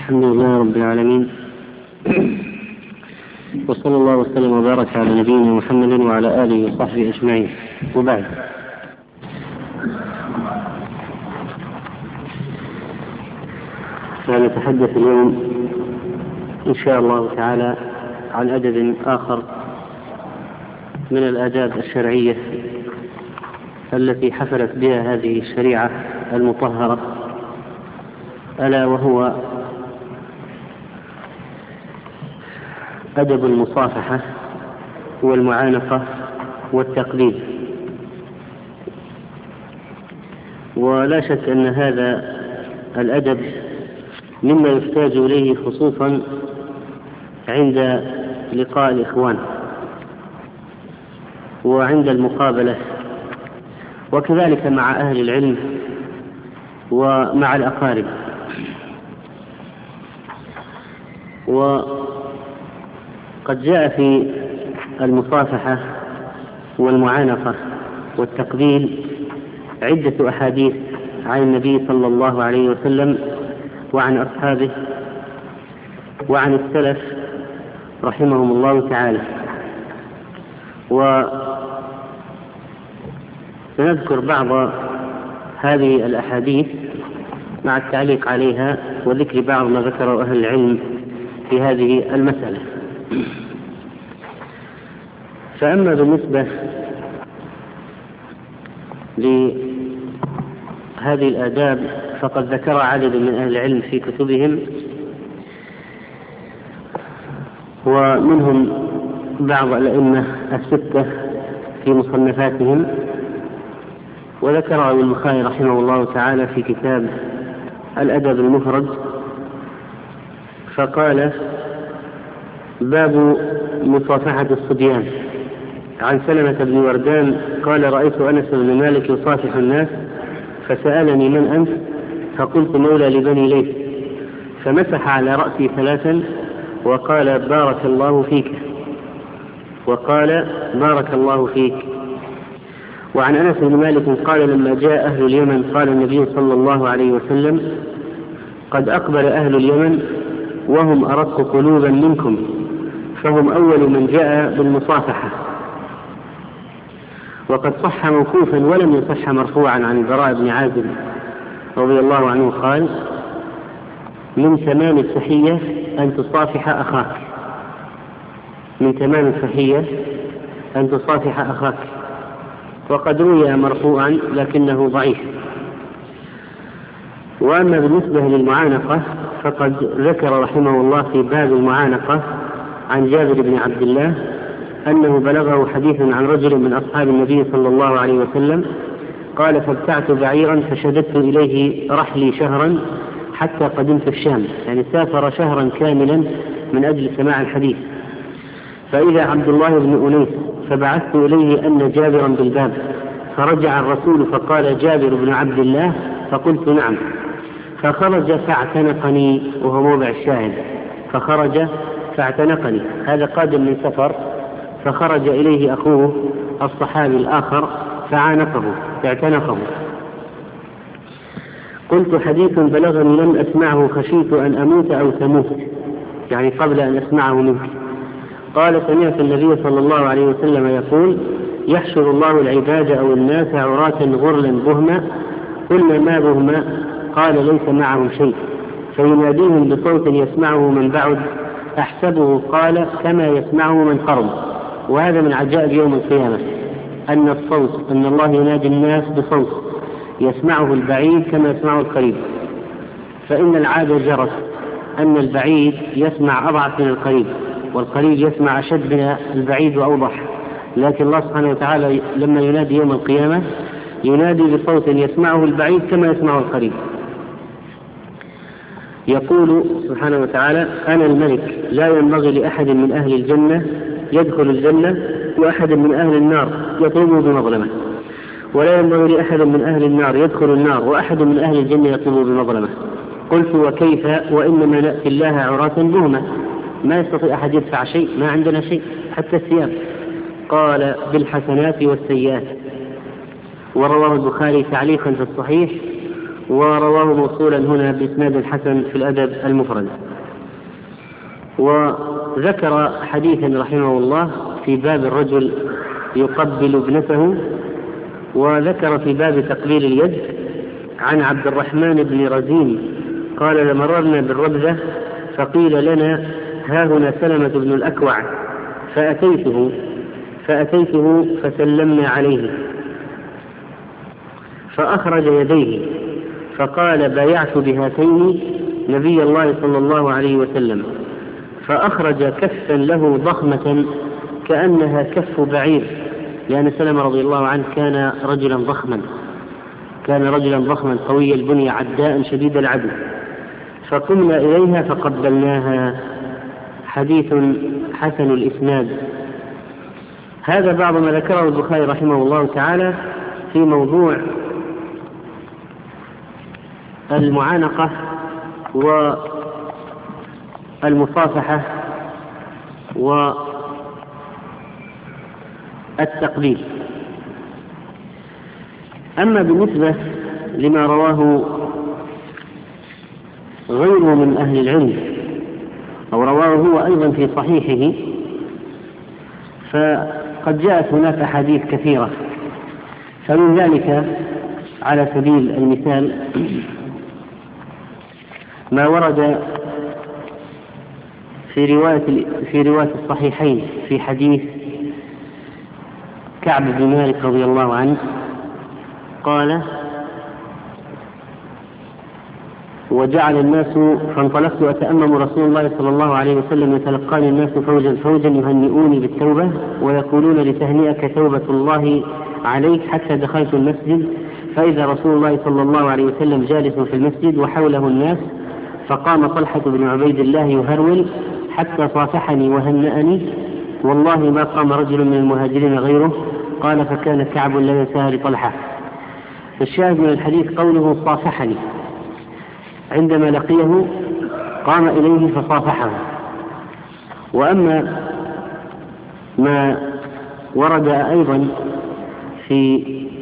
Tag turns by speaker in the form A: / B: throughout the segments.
A: الحمد لله رب العالمين، وصلى الله وسلم وبارك على نبينا محمد وعلى آله وصحبه أجمعين، وبعد. سنتحدث اليوم إن شاء الله تعالى عن أدب آخر من الآداب الشرعية التي حفلت بها هذه الشريعة المطهرة، ألا وهو أدب المصافحة والمعانقة والتقليد. ولا شك أن هذا الأدب مما يحتاج إليه خصوصا عند لقاء الإخوان وعند المقابلة، وكذلك مع أهل العلم ومع الأقارب. وقد جاء في المصافحة والمعانقة والتقبيل عدة أحاديث عن النبي صلى الله عليه وسلم وعن أصحابه وعن السلف رحمهم الله تعالى، وسنذكر بعض هذه الأحاديث مع التعليق عليها وذكر بعض ما ذكره أهل العلم في هذه المسألة. فأما بالنسبة لهذه الآداب فقد ذكر عدد من أهل العلم في كتبهم، ومنهم بعض الأئمة الستة في مصنفاتهم، وذكر ابن البخاري رحمه الله تعالى في كتاب الأدب المفرد، فقال: باب مصافحة الصبيان. عن سلمة بن وردان قال: رأيت أنس بن مالك يصافح الناس فسألني: من أنت؟ فقلت: مولى لبني ليث. فمسح على رأسي ثلاثا وقال: بارك الله فيك، وقال: بارك الله فيك. وعن أنس بن مالك قال: لما جاء أهل اليمن قال النبي صلى الله عليه وسلم: قد أقبل أهل اليمن وهم أرق قلوبا منكم، فهم أول من جاء بالمصافحة. وقد صح موقوفا ولم يصح مرفوعا عن البراء بن عازب رضي الله عنه قال: من تمام التحية أن تصافح أخاك. من تمام التحية أن تصافح أخاك. وقد روي مرفوعا لكنه ضعيف. وأما بالنسبة للمعانقة فقد ذكر رحمه الله في باب المعانقة عن جابر بن عبد الله أنه بلغه حديث عن رجل من أصحاب النبي صلى الله عليه وسلم قال: فابتعت بعيرا فشددت إليه رحلي شهرا حتى قدمت الشام، يعني سافر شهرا كاملا من أجل سماع الحديث. فإذا عبد الله بن أنيس فبعثت إليه أن جابرا بالباب، فرجع الرسول فقال: جابر بن عبد الله؟ فقلت: نعم. فخرج فاعتنقني، وهو موضع الشاهد، فخرج فاعتنقني، هذا قادم من سفر، فخرج إليه أخوه الصحابي الآخر فعانقه فاعتنقه. قلت: حديث بلغني لم أسمعه، خشيت أن أموت أو تموت، يعني قبل أن أسمعه منك. قال: سمعت النبي صلى الله عليه وسلم يقول: يحشر الله العباد أو الناس عراة غرلا بهما. قلنا: ما بهما؟ قال: ليس معهم شيء، فيناديهم بصوت يسمعه من بعد، أحسبه قال: كما يسمعه من قرب. وهذا من عجائب يوم القيامة، أن الصوت، أن الله ينادي الناس بصوت يسمعه البعيد كما يسمعه القريب. فإن العادة جرت أن البعيد يسمع أضعف من القريب، والقريب يسمع أشد من البعيد وأوضح. لكن الله سبحانه وتعالى لما ينادي يوم القيامة ينادي بصوت يسمعه البعيد كما يسمعه القريب. يقول سبحانه وتعالى: أنا الملك، لا ينبغي لأحد من أهل الجنة يدخل الجنة وأحد من أهل النار يطلبه بمظلمة، ولا ينبغي لأحد من أهل النار يدخل النار وأحد من أهل الجنة يطلبه بمظلمة. قلت: وكيف وإنما نأتي الله عراة بهما؟ ما يستطيع أحد يدفع شيء، ما عندنا شيء حتى الثياب. قال: بالحسنات والسيئات. ورواه البخاري تعليقا في الصحيح ورواه موصولا هنا بإسناد حسن في الأدب المفرد. وذكر حديثا رحمه الله في باب الرجل يقبل ابنته، وذكر في باب تقبيل اليد عن عبد الرحمن بن رزين قال: لمررنا بالربذة فقيل لنا: ها هنا سلمة بن الأكوع، فأتيته فسلمنا عليه فأخرج يديه فقال: بايعت بهاتين نبي الله صلى الله عليه وسلم، فأخرج كفا له ضخمة كأنها كف بعير، لأن سلمة رضي الله عنه كان رجلا ضخما قوي البنية عداء شديد العدو، فقمنا إليها فقبلناها. حديث حسن الإسناد. هذا بعض ما ذكره البخاري رحمه الله تعالى في موضوع المعانقة والمصافحة والتقبيل. أما بالنسبة لما رواه غيره من أهل العلم أو رواه هو أيضا في صحيحه، فقد جاءت هناك أحاديث كثيرة، فمن ذلك على سبيل المثال ما ورد في رواية الصحيحين في حديث كعب بن مالك رضي الله عنه قال: وجعل الناس فانطلقت أتأمم رسول الله صلى الله عليه وسلم يتلقاني الناس فوجا فوجا يهنئوني بالتوبة ويقولون لتهنئك توبة الله عليك، حتى دخلت المسجد فإذا رسول الله صلى الله عليه وسلم جالس في المسجد وحوله الناس، فقام طلحة بن عبيد الله يهرول حتى صافحني وهنأني، والله ما قام رجل من المهاجرين غيره. قال: فكان كعب لا ينساها لطلحة. الشاهد من الحديث قوله صافحني، عندما لقيه قام إليه فصافحه. وأما ما ورد أيضا في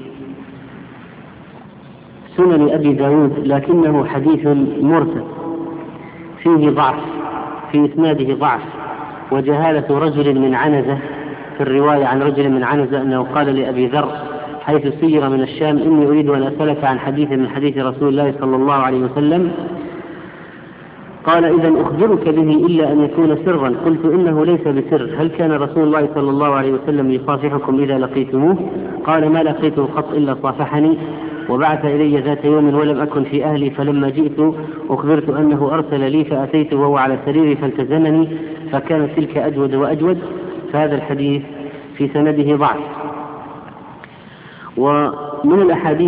A: سنن أبي داود لكنه حديث مرسل فيه ضعف، في إسناده ضعف وجهالة رجل من عنزة، في الرواية عن رجل من عنزة أنه قال لأبي ذر حيث سير من الشام: إني أريد أن أسألك عن حديث من حديث رسول الله صلى الله عليه وسلم. قال: إذا أخبرك به إلا أن يكون سرا. قلت: إنه ليس بسر. هل كان رسول الله صلى الله عليه وسلم يصافحكم إذا لقيتموه؟ قال: ما لقيته قط إلا صافحني، وبعث إلي ذات يوم ولم أكن في أهلي، فلما جئت أخبرت أنه أرسل لي فأتيت وهو على سريري فالتزمني، فكانت تلك أجود وأجود. فهذا الحديث في سنده ضعف. ومن الأحاديث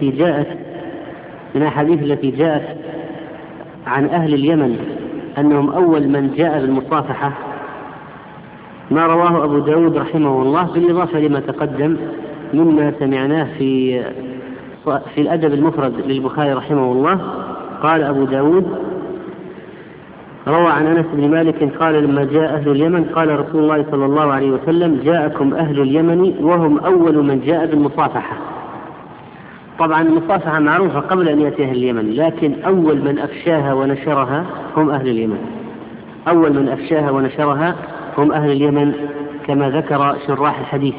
A: التي جاءت عن أهل اليمن أنهم أول من جاء بالمصافحة ما رواه أبو داود رحمه الله، بالإضافة لما تقدم مما سمعناه في الأدب المفرد للبخاري رحمه الله. قال أبو داود: روى عن أنس بن مالك قال: لما جاء أهل اليمن قال رسول الله صلى الله عليه وسلم: جاءكم أهل اليمن وهم أول من جاء بالمصافحة. طبعا المصافحة معروفة قبل أن يأتي أهل اليمن، لكن أول من أفشاها ونشرها هم أهل اليمن، كما ذكر شراح الحديث.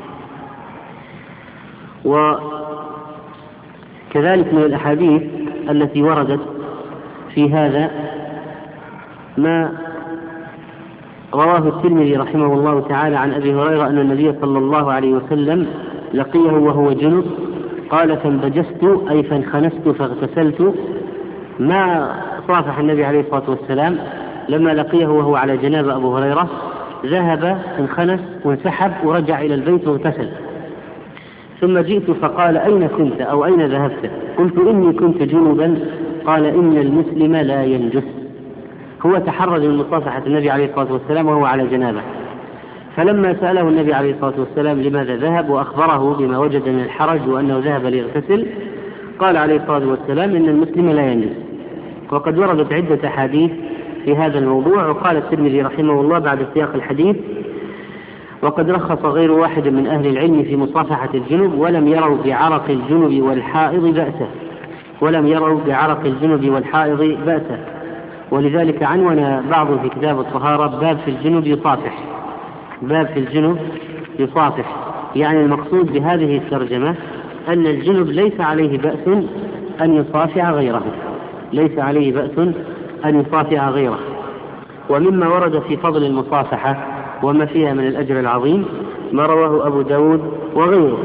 A: وكذلك من الأحاديث التي وردت في هذا ما رواه الترمذي رحمه الله تعالى عن أبي هريرة أن النبي صلى الله عليه وسلم لقيه وهو جنب، قال: فانبجست أي فانخنست فاغتسلت. ما صافح النبي عليه الصلاة والسلام لما لقيه وهو على جنابة أبو هريرة، ذهب انخنس وانسحب ورجع إلى البيت واغتسل. ثم جئت فقال: أين كنت أو أين ذهبت؟ قلت: إني كنت جنبا. قال: إن المسلم لا ينجس. هو تحرج من مصافحة النبي عليه الصلاة والسلام وهو على جنابه، فلما سأله النبي عليه الصلاة والسلام لماذا ذهب وأخبره بما وجد من الحرج وأنه ذهب ليغتسل، قال عليه الصلاة والسلام: إن المسلم لا ينجس. وقد وردت عدة أحاديث في هذا الموضوع. وقال الترمذي رحمه الله بعد سياق الحديث: وقد رخص غير واحد من أهل العلم في مصافحة الجنب ولم يروا بعرق الجنب والحائض بأسا. ولم يروا بعرق الجنب والحائض بأسا. ولذلك عنون بعض في كتاب الطهارة باب في الجنب يصافح، باب في الجنب يصافح، يعني المقصود بهذه الترجمة أن الجنب ليس عليه بأس أن يصافح غيره، ليس عليه بأس أن يصافح غيره. ومما ورد في فضل المصافحة وما فيها من الأجر العظيم ما رواه أبو داود وغيره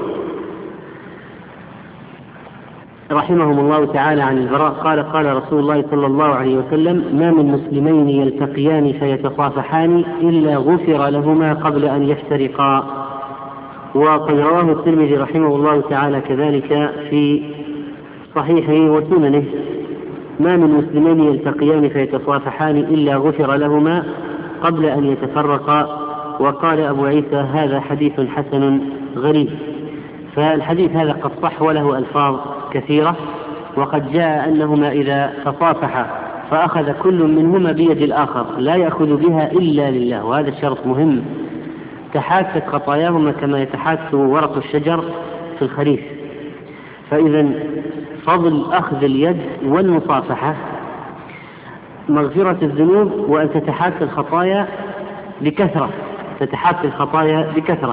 A: رحمهم الله تعالى عن البراء قال قال رسول الله صلى الله عليه وسلم: ما من مسلمين يلتقيان فيتصافحان إلا غفر لهما قبل أن يفترقا. وقد رواه الترمذي رحمه الله تعالى كذلك في صحيحه وسننه: ما من مسلمين يلتقيان فيتصافحان إلا غفر لهما قبل أن يتفرقا. وقال أبو عيسى: هذا حديث حسن غريب. فالحديث هذا قد صح وله ألفاظ كثيرة، وقد جاء أنهما إذا تصافحا فأخذ كل منهما بيد الآخر لا يأخذ بها إلا لله، وهذا الشرط مهم، تحاكت خطاياهما كما يتحاك ورق الشجر في الخريف. فإذا فضل أخذ اليد والمصافحة مغفرة الذنوب، وأن تتحاك الخطايا بكثرة، تتحاك الخطايا بكثرة.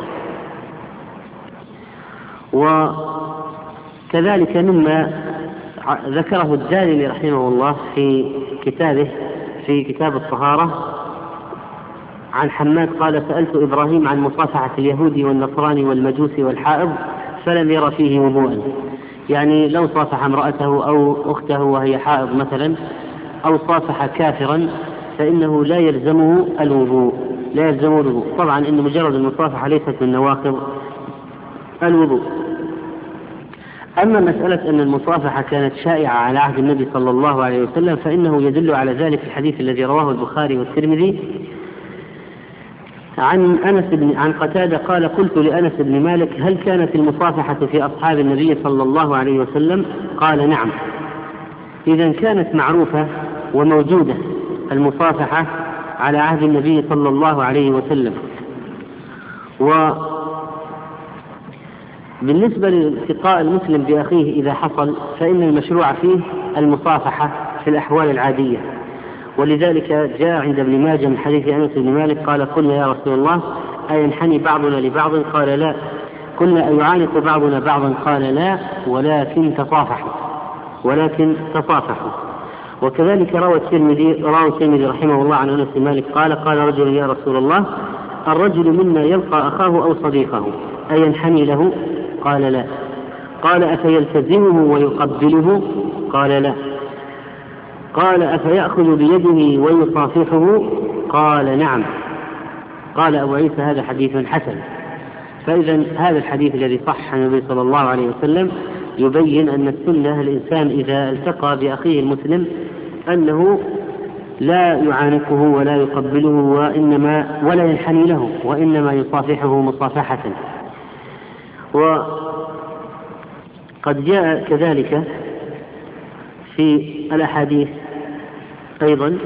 A: وكذلك مما ذكره الدارمي رحمه الله في كتابه في كتاب الطهارة عن حماد قال: سألت إبراهيم عن مصافحة اليهود والنصراني والمجوس والحائض فلم ير فيه وضوءا. يعني لو صافح امرأته أو أخته وهي حائض مثلا، أو صافح كافرا، فإنه لا يلزمه الوضوء، لا يلزمه الوضوء. طبعا إن مجرد المصافحة ليست من نواقض الوضوء. أما مسألة أن المصافحة كانت شائعة على عهد النبي صلى الله عليه وسلم فإنه يدل على ذلك الحديث الذي رواه البخاري والترمذي عن قتادة قال: قلت لأنس بن مالك: هل كانت المصافحة في أصحاب النبي صلى الله عليه وسلم؟ قال: نعم. إذا كانت معروفة وموجودة المصافحة على عهد النبي صلى الله عليه وسلم. وبالنسبة لالتقاء المسلم بأخيه إذا حصل فإن المشروع فيه المصافحة في الأحوال العادية. ولذلك جاء عند ابن ماجه من حديث أنس بن مالك قال: قلنا يا رسول الله أينحني بعضنا لبعض؟ قال: لا. قلنا أيعانق بعضنا بعضا؟ قال: لا، ولكن تصافحوا. وكذلك روى الترمذي رحمه الله عن أنس بن مالك قال: قال رجل: يا رسول الله الرجل منا يلقى أخاه أو صديقه أينحني له؟ قال: لا. قال: أفيلتزمه ويقبله؟ قال: لا. قال: أفيأخذ بيده ويصافحه؟ قال: نعم. قال أبو عيسى: هذا حديث حسن. فإذا هذا الحديث الذي صح عن النبي صلى الله عليه وسلم يبين أن السنة الإنسان إذا التقى بأخيه المسلم أنه لا يعانقه ولا يقبله ولا ينحني له، وإنما يصافحه مصافحة. وقد جاء كذلك في الأحاديث أيضا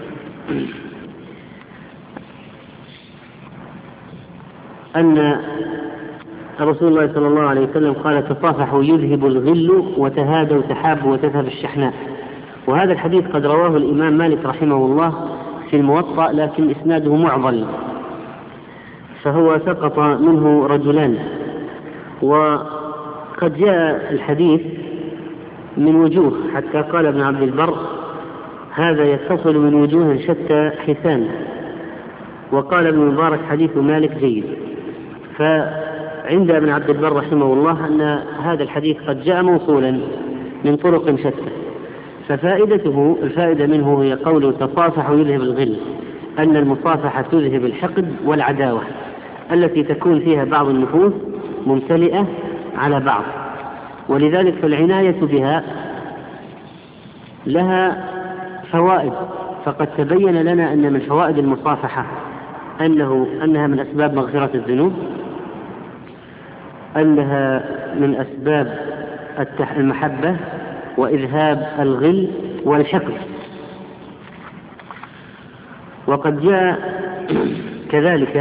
A: أن رسول الله صلى الله عليه وسلم قال: تصافحوا يذهب الغل وتهادوا تحابوا وتذهب الشحناء. وهذا الحديث قد رواه الإمام مالك رحمه الله في الموطأ، لكن إسناده معضل، فهو سقط منه رجلان. وقد جاء الحديث من وجوه حتى قال ابن عبد البر: هذا يتصل من وجوه شتى حسان. وقال ابن مبارك: حديث مالك جيد. فعند ابن عبد البر رحمه الله أن هذا الحديث قد جاء موصولا من طرق شتى. الفائدة منه هي قوله: تصافح يذهب الغل، أن المصافحة تذهب الحقد والعداوة التي تكون فيها بعض النفوس ممتلئة على بعض. ولذلك فالعناية بها لها فوائد. فقد تبين لنا أن من فوائد المصافحة أنها من أسباب مغفرة الذنوب، أنها من أسباب المحبة وإذهاب الغل والحقد. وقد جاء كذلك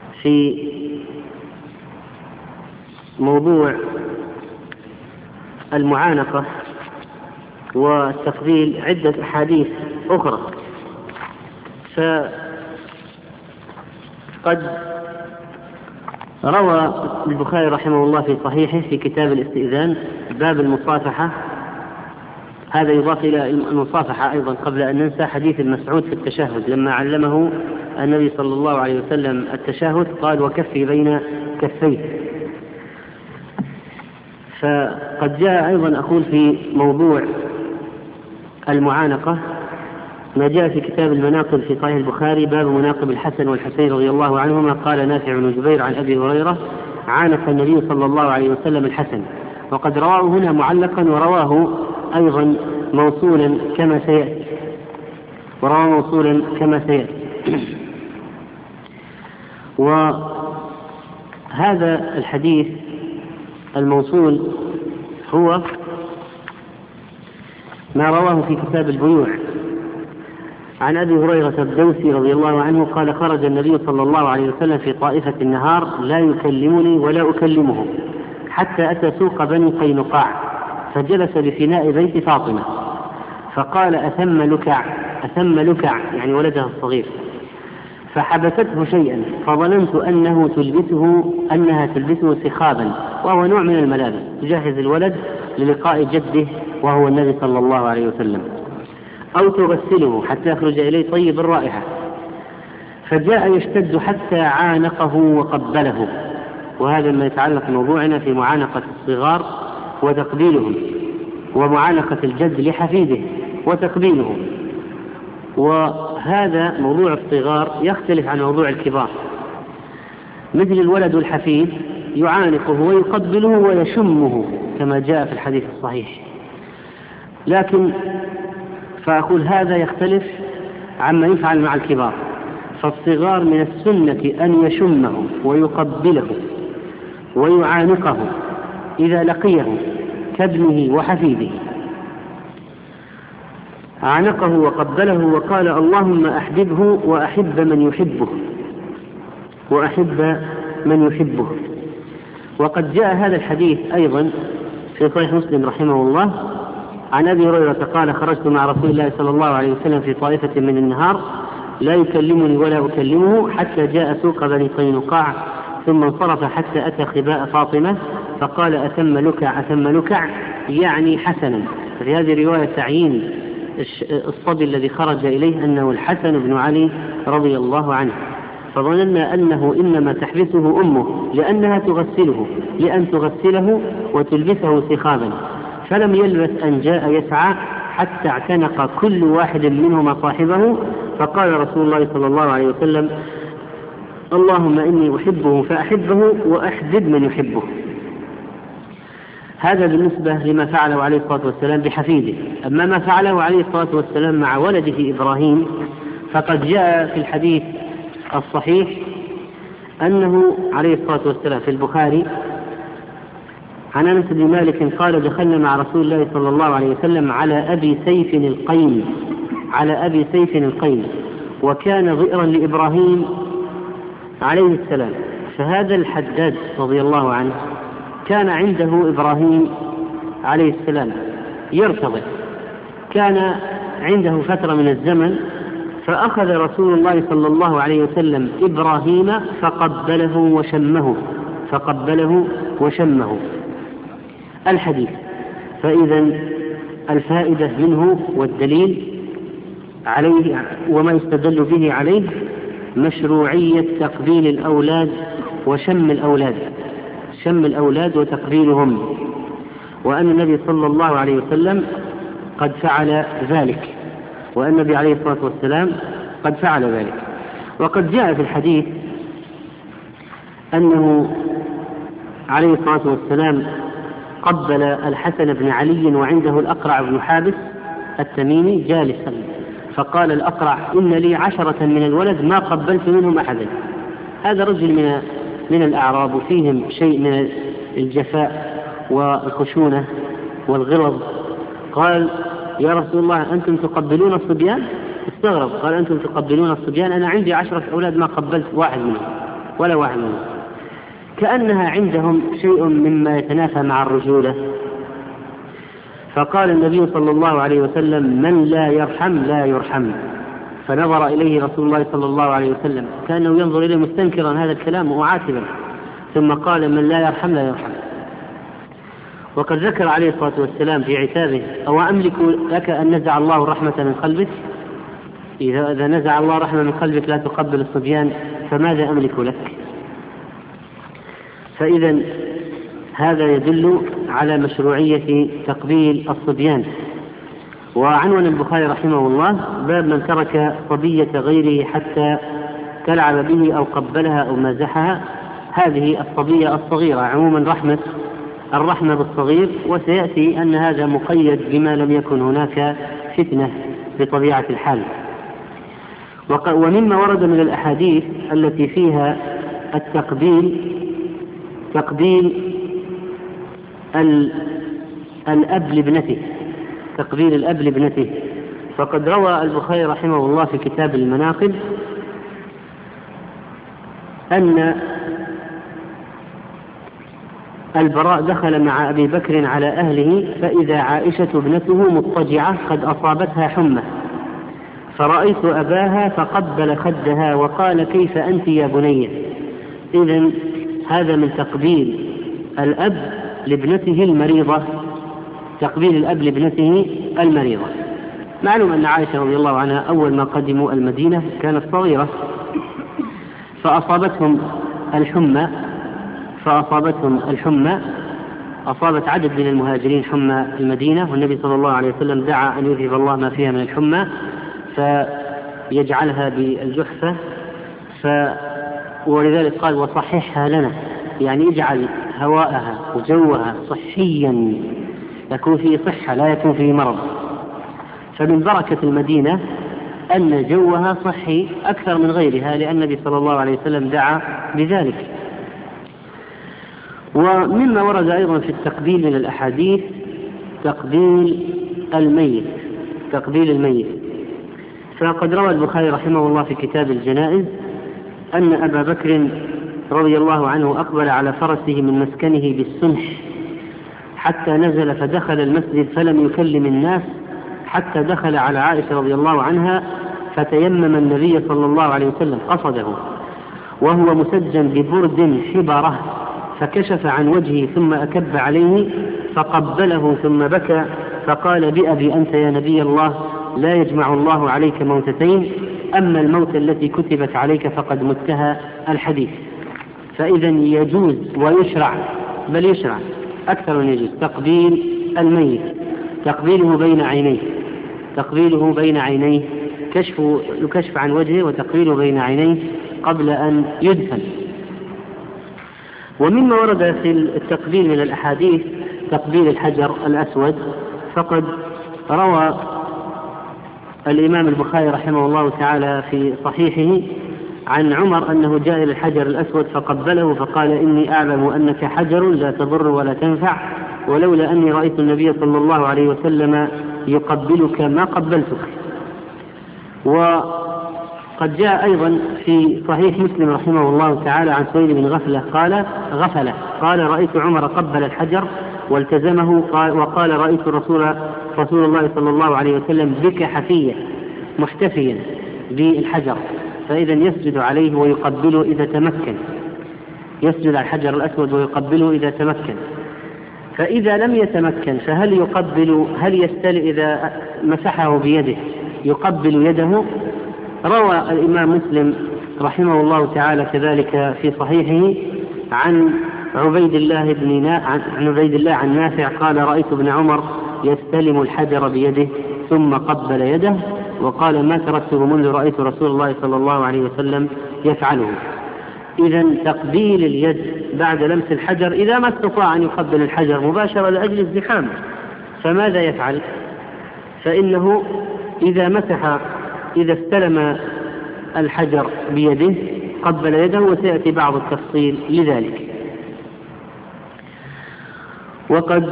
A: في موضوع المعانقة والتفضيل عدة أحاديث أخرى، فقد روى البخاري رحمه الله في صحيحه في كتاب الاستئذان باب المصافحة، هذا يضاف إلى المصافحة أيضا قبل أن ننسى حديث المسعود في التشهد لما علمه النبي صلى الله عليه وسلم التشهد قال وكفي بين كفيه. فقد جاء أيضا أقول في موضوع المعانقة ما جاء في كتاب المناقب في صحيح البخاري باب مناقب الحسن والحسين رضي الله عنهما قال نافع بن جبير عن أبي هريرة عانق النبي صلى الله عليه وسلم الحسن، وقد رواه هنا معلقا ورواه أيضا موصولا كما سيأتي، وهذا الحديث الموصول هو ما رواه في كتاب البيوع عن أبي هريرة الدوسي رضي الله عنه قال خرج النبي صلى الله عليه وسلم في طائفة النهار لا يكلمني ولا أكلمه حتى أتى سوق بني قينقاع فجلس بفناء بيت فاطمة فقال أثم لكع يعني ولدها الصغير، فحبسته شيئا فظننت أنها تلبسه سخابا وهو نوع من الملابس تجهز الولد للقاء جده وهو النبي صلى الله عليه وسلم، أو تغسله حتى يخرج إليه طيب الرائحة، فجاء يشتد حتى عانقه وقبله. وهذا ما يتعلق بموضوعنا في معانقة الصغار وتقبيلهم، ومعانقة الجد لحفيده وتقبيله. وهذا موضوع الصغار يختلف عن موضوع الكبار، مثل الولد الحفيد يعانقه ويقبله ويشمه كما جاء في الحديث الصحيح، لكن فأقول هذا يختلف عما يفعل مع الكبار، فالصغار من السنة أن يشمه ويقبله ويعانقه إذا لقيه كابنه وحفيده، عانقه وقبله وقال اللهم أحببه وأحب من يحبه. وقد جاء هذا الحديث أيضا في صحيح مسلم رحمه الله عن أبي هريرة قال خرجت مع رسول الله صلى الله عليه وسلم في طائفة من النهار لا يكلمني ولا أكلمه حتى جاء سوق بني قينقاع ثم انصرف حتى أتى خباء فاطمة فقال أثم لكع يعني حسنا. في هذه رواية تعيين الصبي الذي خرج إليه أنه الحسن بن علي رضي الله عنه، فظننا أنه إنما تحبسه أمه لأن تغسله وتلبسه سخابا، فلم يلبث أن جاء يسعى حتى اعتنق كل واحد منهما صاحبه، فقال رسول الله صلى الله عليه وسلم اللهم إني أحبه فأحبه وأحبب من يحبه. هذا بالنسبة لما فعله عليه الصلاة والسلام بحفيده. أما ما فعله عليه الصلاة والسلام مع ولده إبراهيم فقد جاء في الحديث الصحيح أنه عليه الصلاة والسلام في البخاري عن أنس بن مالك قال دخلنا مع رسول الله صلى الله عليه وسلم على أبي سيف القين وكان ضئرا لإبراهيم عليه السلام، فهذا الحداد رضي الله عنه كان عنده إبراهيم عليه السلام يرتضي، كان عنده فترة من الزمن، فأخذ رسول الله صلى الله عليه وسلم إبراهيم فقبله وشمه الحديث. فإذا الفائدة منه والدليل عليه وما يستدل به عليه مشروعية تقبيل الأولاد وشم الأولاد وتقبيلهم، وأن النبي صلى الله عليه وسلم قد فعل ذلك، وأن النبي عليه الصلاة والسلام قد فعل ذلك. وقد جاء في الحديث أنه عليه الصلاة والسلام قبل الحسن بن علي وعنده الأقرع بن حابس التميمي جالسا، فقال الأقرع إن لي 10 من الولد ما قبلت منهم أحدا. هذا رجل من الأعراب وفيهم شيء من الجفاء والخشونة والغلظ، قال يا رسول الله أنتم تقبلون الصبيان؟ استغرب، قال أنتم تقبلون الصبيان؟ أنا عندي 10 أولاد ما قبلت واحد منهم ولا واحد منهم. كأنها عندهم شيء مما يتنافى مع الرجولة، فقال النبي صلى الله عليه وسلم: من لا يرحم لا يرحم. فنظر إليه رسول الله صلى الله عليه وسلم كأنه ينظر إليه مستنكرا هذا الكلام ومعاتبا، ثم قال: من لا يرحم لا يرحم. وقد ذكر عليه الصلاة والسلام في عتابه: أو أملك لك أن نزع الله الرحمة من قلبك؟ إذا نزع الله رحمة من قلبك لا تقبل الصبيان، فماذا أملك لك؟ فإذا هذا يدل على مشروعية تقبيل الصبيان. وعنوان البخاري رحمه الله: باب من ترك صبية غيره حتى تلعب به أو قبلها أو مازحها. هذه الصبية الصغيرة عموما الرحمة بالصغير، وسيأتي أن هذا مقيد بما لم يكن هناك فتنة بطبيعة الحال. ومما ورد من الأحاديث التي فيها تقبيل الأب لابنته، تقبيل الأب لابنته. فقد روى البخاري رحمه الله في كتاب المناقب أن البراء دخل مع أبي بكر على أهله، فإذا عائشة ابنته مضطجعة قد أصابتها حمى، فرأيت أباها فقبل خدها وقال: كيف أنت يا بني؟ إذن هذا من تقبيل الأب لابنته المريضة، تقبيل الأب لابنته المريضة. معلوم أن عائشة رضي الله عنها أول ما قدموا المدينة كانت صغيرة، فأصابتهم الحمى، أصابت عدد من المهاجرين حمى المدينة، والنبي صلى الله عليه وسلم دعا أن يذهب الله ما فيها من الحمى فيجعلها بالجحفة، ولذلك قال: وصححها لنا، يعني اجعل هواءها وجوها صحيا يكون فيه صحة لا يكون فيه مرض. فمن بركة المدينة أن جوها صحي أكثر من غيرها، لأن النبي صلى الله عليه وسلم دعا بذلك. ومما ورد أيضا في التقبيل من الأحاديث تقبيل الميت. فقد روى البخاري رحمه الله في كتاب الجنائز أن أبا بكر رضي الله عنه أقبل على فرسه من مسكنه بالسنح حتى نزل فدخل المسجد فلم يكلم الناس حتى دخل على عائشة رضي الله عنها، فتيمم النبي صلى الله عليه وسلم قصده وهو مسجن ببرد حبره، فكشف عن وجهه ثم أكب عليه فقبله ثم بكى فقال: بأبي أنت يا نبي الله، لا يجمع الله عليك موتتين، أما الموت التي كتبت عليك فقد متها. الحديث. فإذا يجوز ويشرع، بل يشرع أكثر من يجوز، تقبيل الميت، تقبيله بين عينيه، كشف عن وجهه وتقبيله بين عينيه قبل أن يدفن. ومما ورد في التقبيل من الأحاديث تقبيل الحجر الأسود. فقد روى الإمام البخاري رحمه الله تعالى في صحيحه عن عمر أنه جاء إلى الحجر الأسود فقبله فقال: إني أعلم أنك حجر لا تضر ولا تنفع، ولولا أني رأيت النبي صلى الله عليه وسلم يقبلك ما قبلتك. وقد جاء أيضا في صحيح مسلم رحمه الله تعالى عن سويد بن غفلة قال: رأيت عمر قبل الحجر والتزمه، وقال: رأيت رسول الله صلى الله عليه وسلم بك حفية محتفيا بالحجر، فإذا يسجد عليه ويقبله إذا تمكن، يسجد على الحجر الأسود ويقبله إذا تمكن. فإذا لم يتمكن فهل يقبل، إذا مسحه بيده يقبل يده؟ روى الإمام مسلم رحمه الله تعالى كذلك في صحيحه عن عبيد الله عن نافع قال: رأيت ابن عمر يستلم الحجر بيده ثم قبل يده، وقال: ما تركته منذ رأيت رسول الله صلى الله عليه وسلم يفعله. إذا تقبيل اليد بعد لمس الحجر، إذا ما استطاع أن يقبل الحجر مباشرة لأجل الزحام فماذا يفعل؟ فإنه إذا استلم الحجر بيده قبل يده، وسيأتي بعض التفصيل لذلك. وقد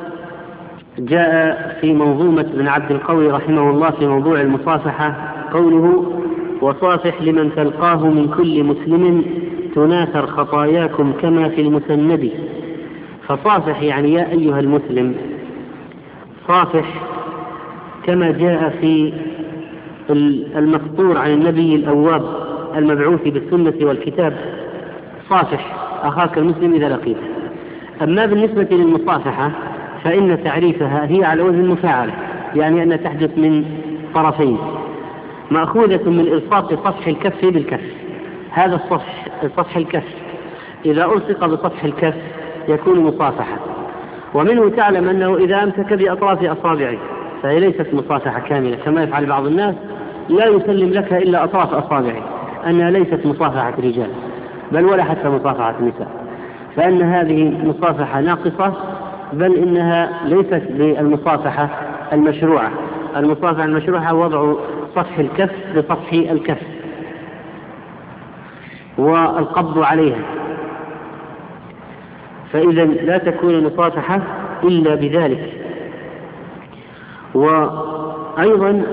A: جاء في منظومة ابن عبد القوي رحمه الله في موضوع المصافحة قوله: وصافح لمن تلقاه من كل مسلم تناثر خطاياكم كما في المسند. فصافح يعني يا أيها المسلم، صافح كما جاء في المسطور عن النبي الأواب المبعوث بالسنة والكتاب: صافح أخاك المسلم إذا لقيته. أما بالنسبة للمصافحة فإن تعريفها هي على وزن المفاعلة، يعني أن تحدث من طرفين، مأخوذة من إلصاق صفح الكف بالكف. هذا صفح الكف إذا ألصق بصفح الكف يكون مصافحة. ومنه تعلم أنه إذا أمسك بأطراف أصابعه فهي ليست مصافحة كاملة كما يفعل بعض الناس، لا يسلم لك إلا أطراف أصابعه، أنها ليست مصافحة رجال بل ولا حتى مصافحة نساء، فإن هذه مصافحة ناقصة، بل إنها ليست بالمصافحة المشروعة. المصافحة المشروعة وضع صفح الكف بصفح الكف والقبض عليها، فإذا لا تكون المصافحة إلا بذلك. وأيضا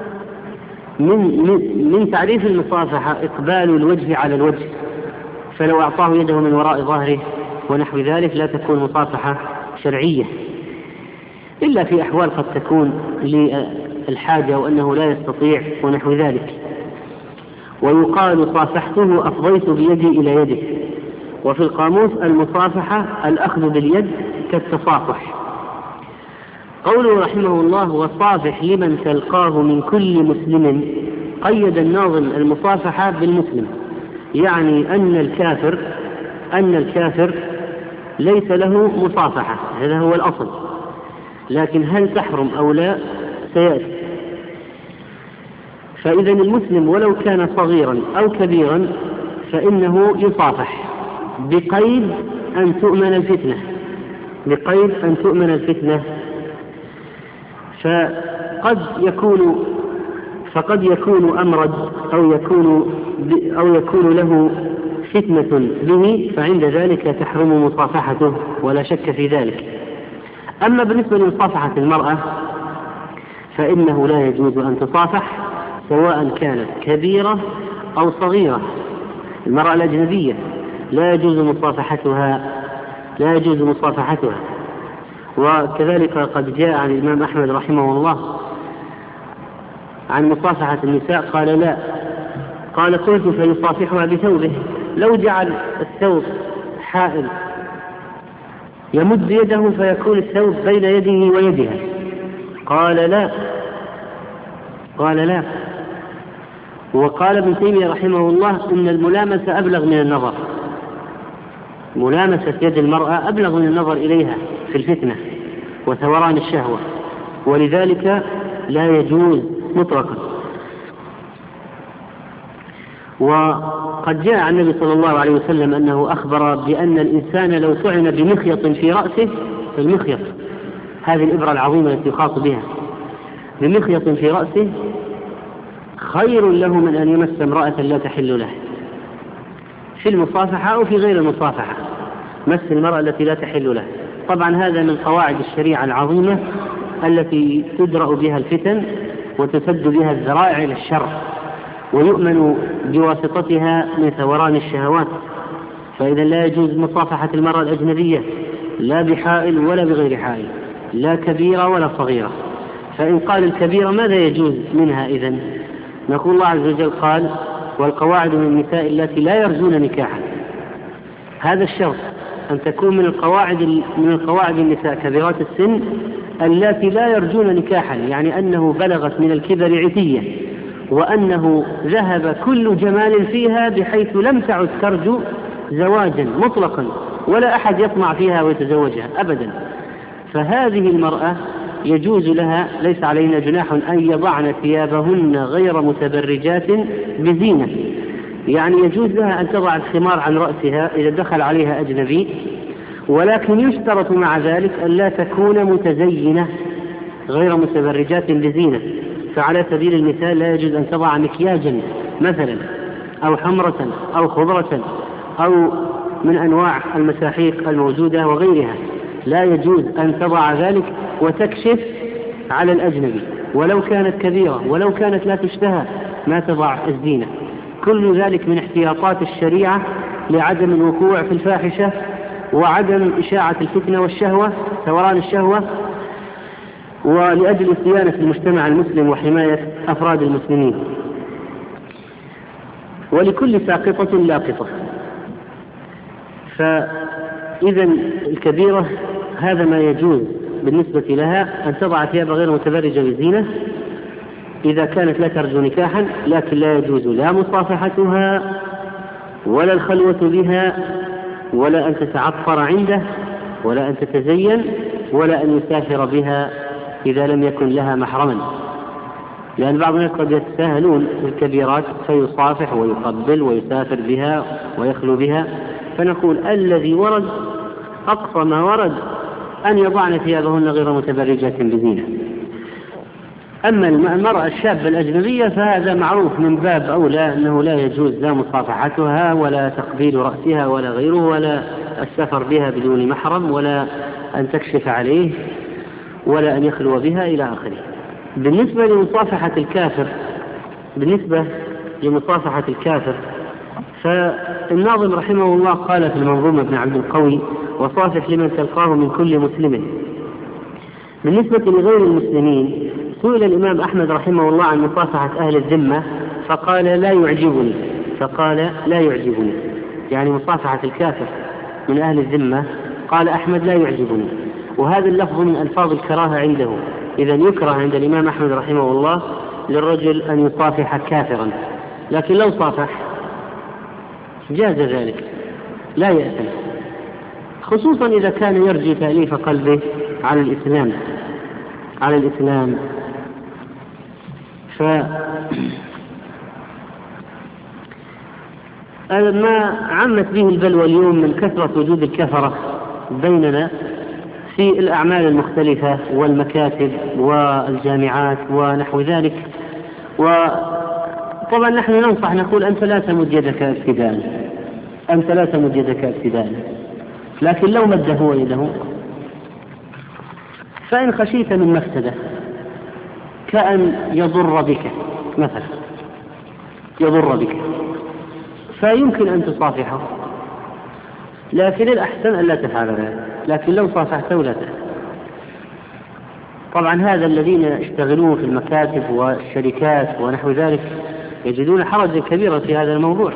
A: من تعريف المصافحة إقبال الوجه على الوجه، فلو أعطاه يده من وراء ظهره ونحو ذلك لا تكون مصافحة شرعية، إلا في أحوال قد تكون للحاجة وأنه لا يستطيع ونحو ذلك. ويقال: صافحته أفضيت بيدي إلى يده. وفي القاموس المصافحة الأخذ باليد كالتصافح. قوله رحمه الله: وصافح لمن تلقاه من كل مسلم، قيد الناظم المصافحة بالمسلم، يعني أن الكافر ليس له مصافحة، هذا هو الأصل، لكن هل تحرم أو لا سيأتي. فإذا المسلم ولو كان صغيرا أو كبيرا فإنه يصافح بقيد أن تؤمن الفتنة، فقد يكون أمرد أو يكون له فتنة به، فعند ذلك تحرم مصافحته ولا شك في ذلك. أما بالنسبة لمصافحة المرأة فإنه لا يجوز أن تصافح سواء كانت كبيرة أو صغيرة. المرأة الأجنبية لا يجوز مصافحتها. وكذلك قد جاء عن الإمام أحمد رحمه الله عن مصافحة النساء قال لا، قال: قلت: فيصافحها بثوبه. لو جعل الثوب حائل يمد يده فيكون الثوب بين يده ويدها. قال لا. وقال ابن تيمية رحمه الله: إن الملامسة أبلغ من النظر، ملامسة يد المرأة أبلغ من النظر إليها في الفتنة وثوران الشهوة، ولذلك لا يجوز مطلقا. وقد جاء عن النبي صلى الله عليه وسلم أنه أخبر بأن الإنسان لو طعن بمخيط في رأسه، المخيط هذه الإبرة العظيمة التي يخاط بها، بمخيط في رأسه خير له من أن يمس امرأة لا تحل له، في المصافحة أو في غير المصافحة، مس المرأة التي لا تحل له. طبعا هذا من قواعد الشريعة العظيمة التي تدرأ بها الفتن وتسد بها الذرائع للشر، ويؤمن بواسطتها من ثوران الشهوات. فإذا لا يجوز مصافحة المرأة الأجنبية لا بحائل ولا بغير حائل، لا كبيرة ولا صغيرة. فإن قال الكبيرة ماذا يجوز منها إذن؟ نقول الله عز وجل قال: والقواعد من النساء التي لا يرجون نكاحا. هذا الشرط أن تكون من القواعد النساء كبيرات السن التي لا يرجون نكاحا، يعني أنه بلغت من الكبر عتية، وأنه ذهب كل جمال فيها بحيث لم تعد ترجو زواجا مطلقا، ولا أحد يطمع فيها ويتزوجها أبدا. فهذه المرأة يجوز لها، ليس علينا جناح أن يضعن ثيابهن غير متبرجات بزينة، يعني يجوز لها أن تضع الخمار عن رأسها إذا دخل عليها أجنبي، ولكن يشترط مع ذلك أن لا تكون متزينة غير متبرجات بزينة. فعلى سبيل المثال لا يجوز أن تضع مكياجا مثلا، أو حمرة أو خضرة أو من أنواع المساحيق الموجودة وغيرها، لا يجوز أن تضع ذلك وتكشف على الأجنبي، ولو كانت كبيرة ولو كانت لا تشتهى ما تضع الزينة. كل ذلك من احتياطات الشريعة لعدم الوقوع في الفاحشة وعدم إشاعة الفتنة والشهوة، ثوران الشهوة. ولأجل صيانة المجتمع المسلم وحماية أفراد المسلمين. ولكل ساقطة لاقطة. فإذا الكبيرة هذا ما يجوز بالنسبة لها، أن تضع ثياب غير متبرجة بزينة إذا كانت لا ترجو نكاحا، لكن لا يجوز لا مصافحتها ولا الخلوة بها ولا أن تتعطر عنده ولا أن تتزين ولا أن يسافر بها إذا لم يكن لها محرما، لأن بعض الناس قد يتساهلون الكبيرات فيصافح ويقبل ويسافر بها ويخلو بها. فنقول الذي ورد أقصى ما ورد أن يضعن ثيابهن غير متبرجات بزينة. أما المرأة الشابة الأجنبية فهذا معروف من باب أولى أنه لا يجوز لا مصافحتها ولا تقبيل رأسها ولا غيره ولا السفر بها بدون محرم ولا أن تكشف عليه ولا أن يخلو بها إلى آخره. بالنسبة لمصافحة الكافر فالناظم رحمه الله قال في المنظومة ابن عبد القوي: وصافح لمن تلقاه من كل مسلم. بالنسبة لغير المسلمين سئل الإمام أحمد رحمه الله عن مصافحة أهل الذمة فقال لا يعجبني، يعني مصافحة الكافر من أهل الذمة قال أحمد لا يعجبني، وهذا اللفظ من ألفاظ الكراهة عنده. إذا يكره عند الإمام أحمد رحمه الله للرجل أن يصافح كافرا، لكن لو صافح جاز ذلك لا يأثم، خصوصا إذا كان يرجي تأليف قلبه على الإسلام. ما عمت به البلوى اليوم من كثرة وجود الكفرة بيننا في الأعمال المختلفة والمكاتب والجامعات ونحو ذلك. وطبعا نحن ننصح نقول أنت لا تمد يدك ابتداء، لكن لو مد هو يده فإن خشيت من مفسدة كأن يضر بك مثلا فيمكن أن تصافحه، لكن الأحسن أن لا تفعل ذلك. لكن لو صافحته لا تفعل. طبعا هذا الذين يشتغلون في المكاتب والشركات ونحو ذلك يجدون حرجا كبيرا في هذا الموضوع.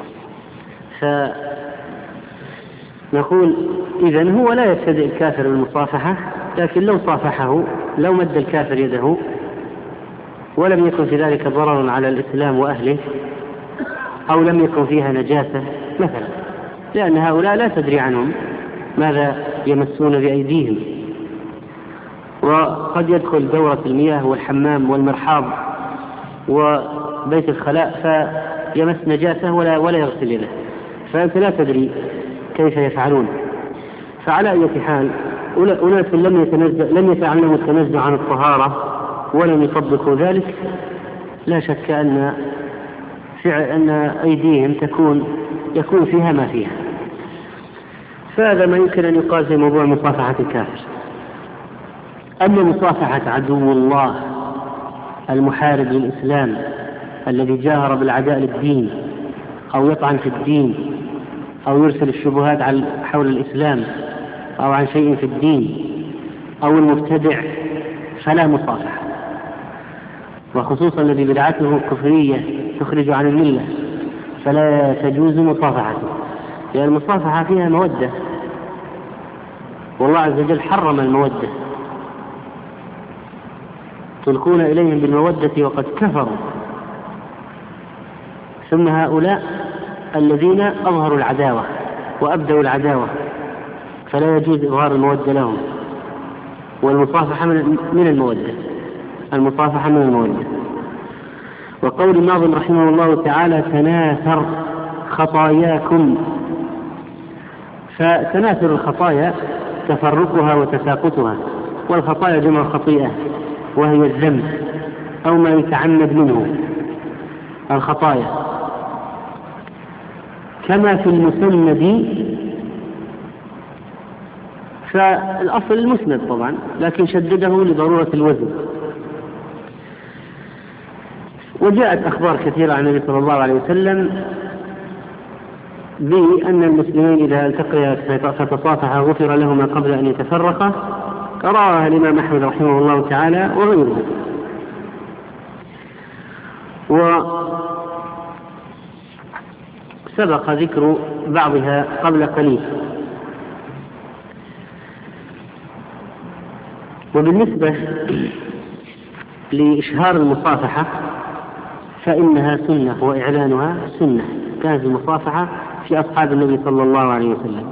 A: فنقول إذن هو لا يبتدئ الكافر بالمصافحة، لكن لو صافحه لو مد الكافر يده ولم يكن في ذلك ضرر على الإسلام وأهله أو لم يكن فيها نجاسة مثلا، لأن هؤلاء لا تدري عنهم ماذا يمسون بأيديهم، وقد يدخل دورة المياه والحمام والمرحاض وبيت الخلاء فيمس نجاسة ولا يغسل يده، فأنت لا تدري كيف يفعلون. فعلى أي حال أناس لم يتعلموا التنزه عن الطهارة ولم يطبقوا ذلك، لا شك أن أيديهم يكون فيها ما فيها. فهذا ما يمكن أن يقال في موضوع مصافحة الكافر. أما مصافحة عدو الله المحارب للإسلام الذي جاهر بالعداء للدين أو يطعن في الدين أو يرسل الشبهات حول الإسلام أو عن شيء في الدين أو المبتدع فلا مصافحة، وخصوصا الذي بدعته كفرية تخرج عن الملة فلا تجوز مصافحته، لأن المصافحة فيها مودة، والله عز وجل حرم المودة، تلقون إليهم بالمودة وقد كفروا. ثم هؤلاء الذين أظهروا العداوة وأبدوا العداوة فلا يجوز إظهار المودة لهم، والمصافحة من المودة. وقول الناظم رحمه الله تعالى: تناثر خطاياكم. فتناثر الخطايا تفرقها وتساقطها، والخطايا جمع خطيئة وهي الذنب أو ما يتعمد منه الخطايا، كما في المسند. فالأصل المسند طبعا، لكن شدده لضرورة الوزن. وجاءت أخبار كثيرة عن النبي صلى الله عليه وسلم بأن المسلمين إذا التقيا فتصافحا غفر لهما قبل أن يتفرقا، رواه الإمام أحمد رحمه الله تعالى وغيره. وسبق ذكر بعضها قبل قليل. وبالنسبة لإشهار المصافحة فإنها سنة وإعلانها سنة، كانت المصافحة في أصحاب النبي صلى الله عليه وسلم.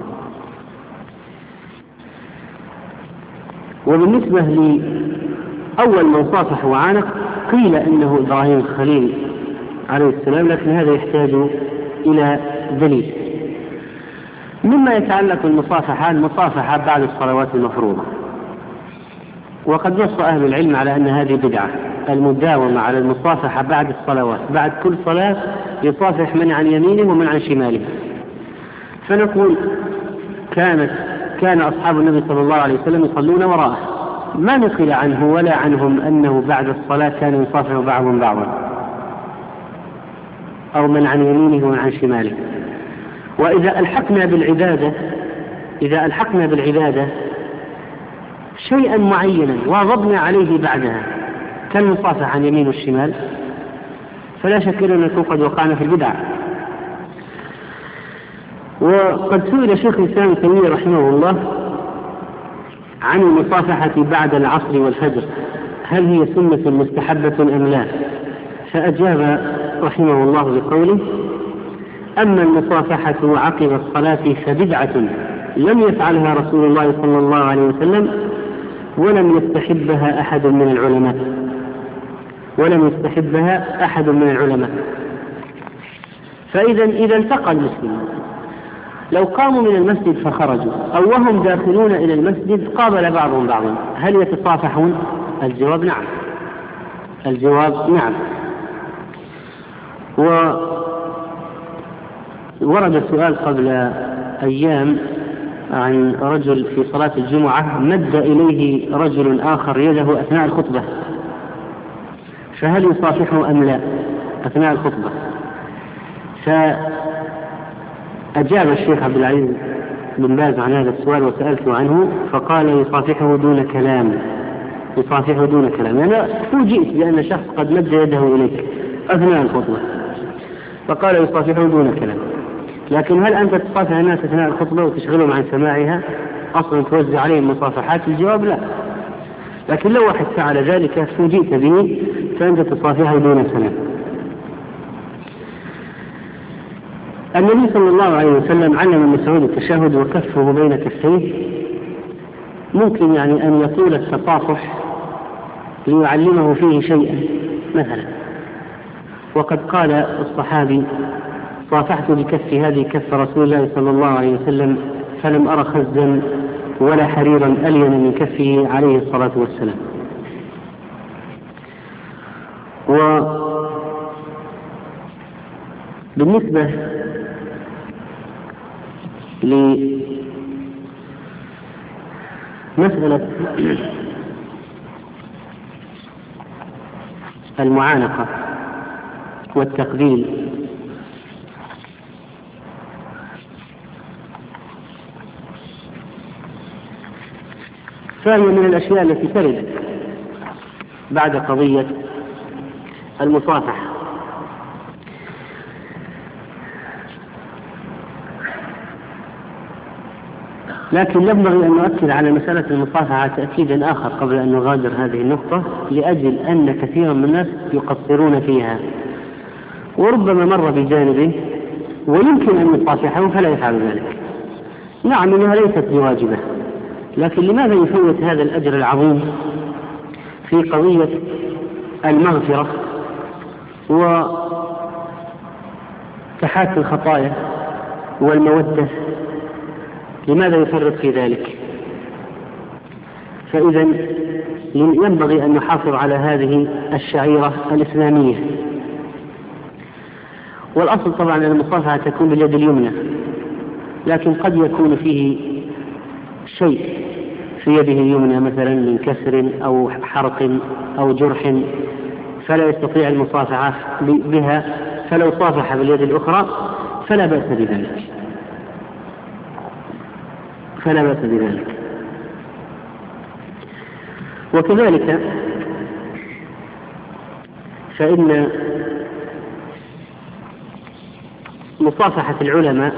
A: وبالنسبة لأول من صافح وعانق قيل إنه إبراهيم الخليل عليه السلام، لكن هذا يحتاج إلى دليل. مما يتعلق بالمصافحة المصافحة بعد الصلوات المفروضة، وقد نص أهل العلم على أن هذه بدعة، المداومة على المصافحة بعد الصلوات، بعد كل صلاة يصافح من عن يمينه ومن عن شماله. فنقول كان أصحاب النبي صلى الله عليه وسلم يصلون وراءه، ما نقل عنه ولا عنهم أنه بعد الصلاة كان يصافح بعضهم بعضا أو من عن يمينه ومن عن شماله. وإذا ألحقنا بالعبادة شيئا معينا واظبنا عليه بعدها كالمصافحة عن يمين والشمال، فلا شك أن نكون قد وقعنا في البدع. وقد سئل شيخ الإسلام ابن تيمية رحمه الله عن المصافحة بعد العصر والفجر هل هي سنة مستحبة أم لا، فأجاب رحمه الله بقوله: أما المصافحة عقب الصلاة فبدعة لم يفعلها رسول الله صلى الله عليه وسلم ولم يستحبها أحد من العلماء. فإذا إذا التقى المسلمون لو قاموا من المسجد فخرجوا أو وهم داخلون إلى المسجد قابل بعضهم بعضا، هل يتصافحون؟ الجواب نعم. وورد سؤال قبل أيام عن رجل في صلاة الجمعة مد إليه رجل آخر يده أثناء الخطبة، فهل يصافحه أم لا أثناء الخطبة؟ فأجاب الشيخ عبد العزيز بن باز عن هذا السؤال وسألته عنه فقال يصافحه دون كلام. أنا فوجئت بأن شخص قد مد يده إليك أثناء الخطبة فقال يصافحه دون كلام، لكن هل أنت تصافح الناس أثناء الخطبة وتشغلهم عن سماعها أصلا توزع عليهم مصافحات؟ الجواب لا. لكن لو واحد فعل ذلك فوجئت به فأنت تصافحه دون سلام. النبي صلى الله عليه وسلم علم مسعود التشهد وكفه بين كفيه، ممكن يعني أن يطول التصافح ليعلمه فيه شيئا مثلا. وقد قال الصحابي: صافحت بكفي هذه كف رسول الله صلى الله عليه وسلم فلم أرى خزا ولا حريرا ألين من كفه عليه الصلاة والسلام. وبالنسبة لمسألة المعانقة والتقبيل، فهي من الأشياء التي ترد بعد قضية المصافحة. لكن ينبغي أن نؤكد على مسألة المصافحة تأكيدا آخر قبل أن نغادر هذه النقطة، لأجل أن كثيرا من الناس يقصرون فيها وربما مر بجانبه ويمكن أن يصافحه فلا يفعل ذلك. نعم إنها ليست بواجبة، لكن لماذا يفوت هذا الأجر العظيم في قضية المغفرة وتحاشي الخطايا والمودة؟ لماذا يفرط في ذلك؟ فإذا ينبغي أن نحافظ على هذه الشعيرة الإسلامية. والأصل طبعا أن المصافحة تكون باليد اليمنى، لكن قد يكون فيه شيء في يده اليمنى مثلا من كسر أو حرق أو جرح فلا يستطيع المصافحة بها، فلو صافح باليد الأخرى فلا بأس بذلك. وكذلك فإن مصافحة العلماء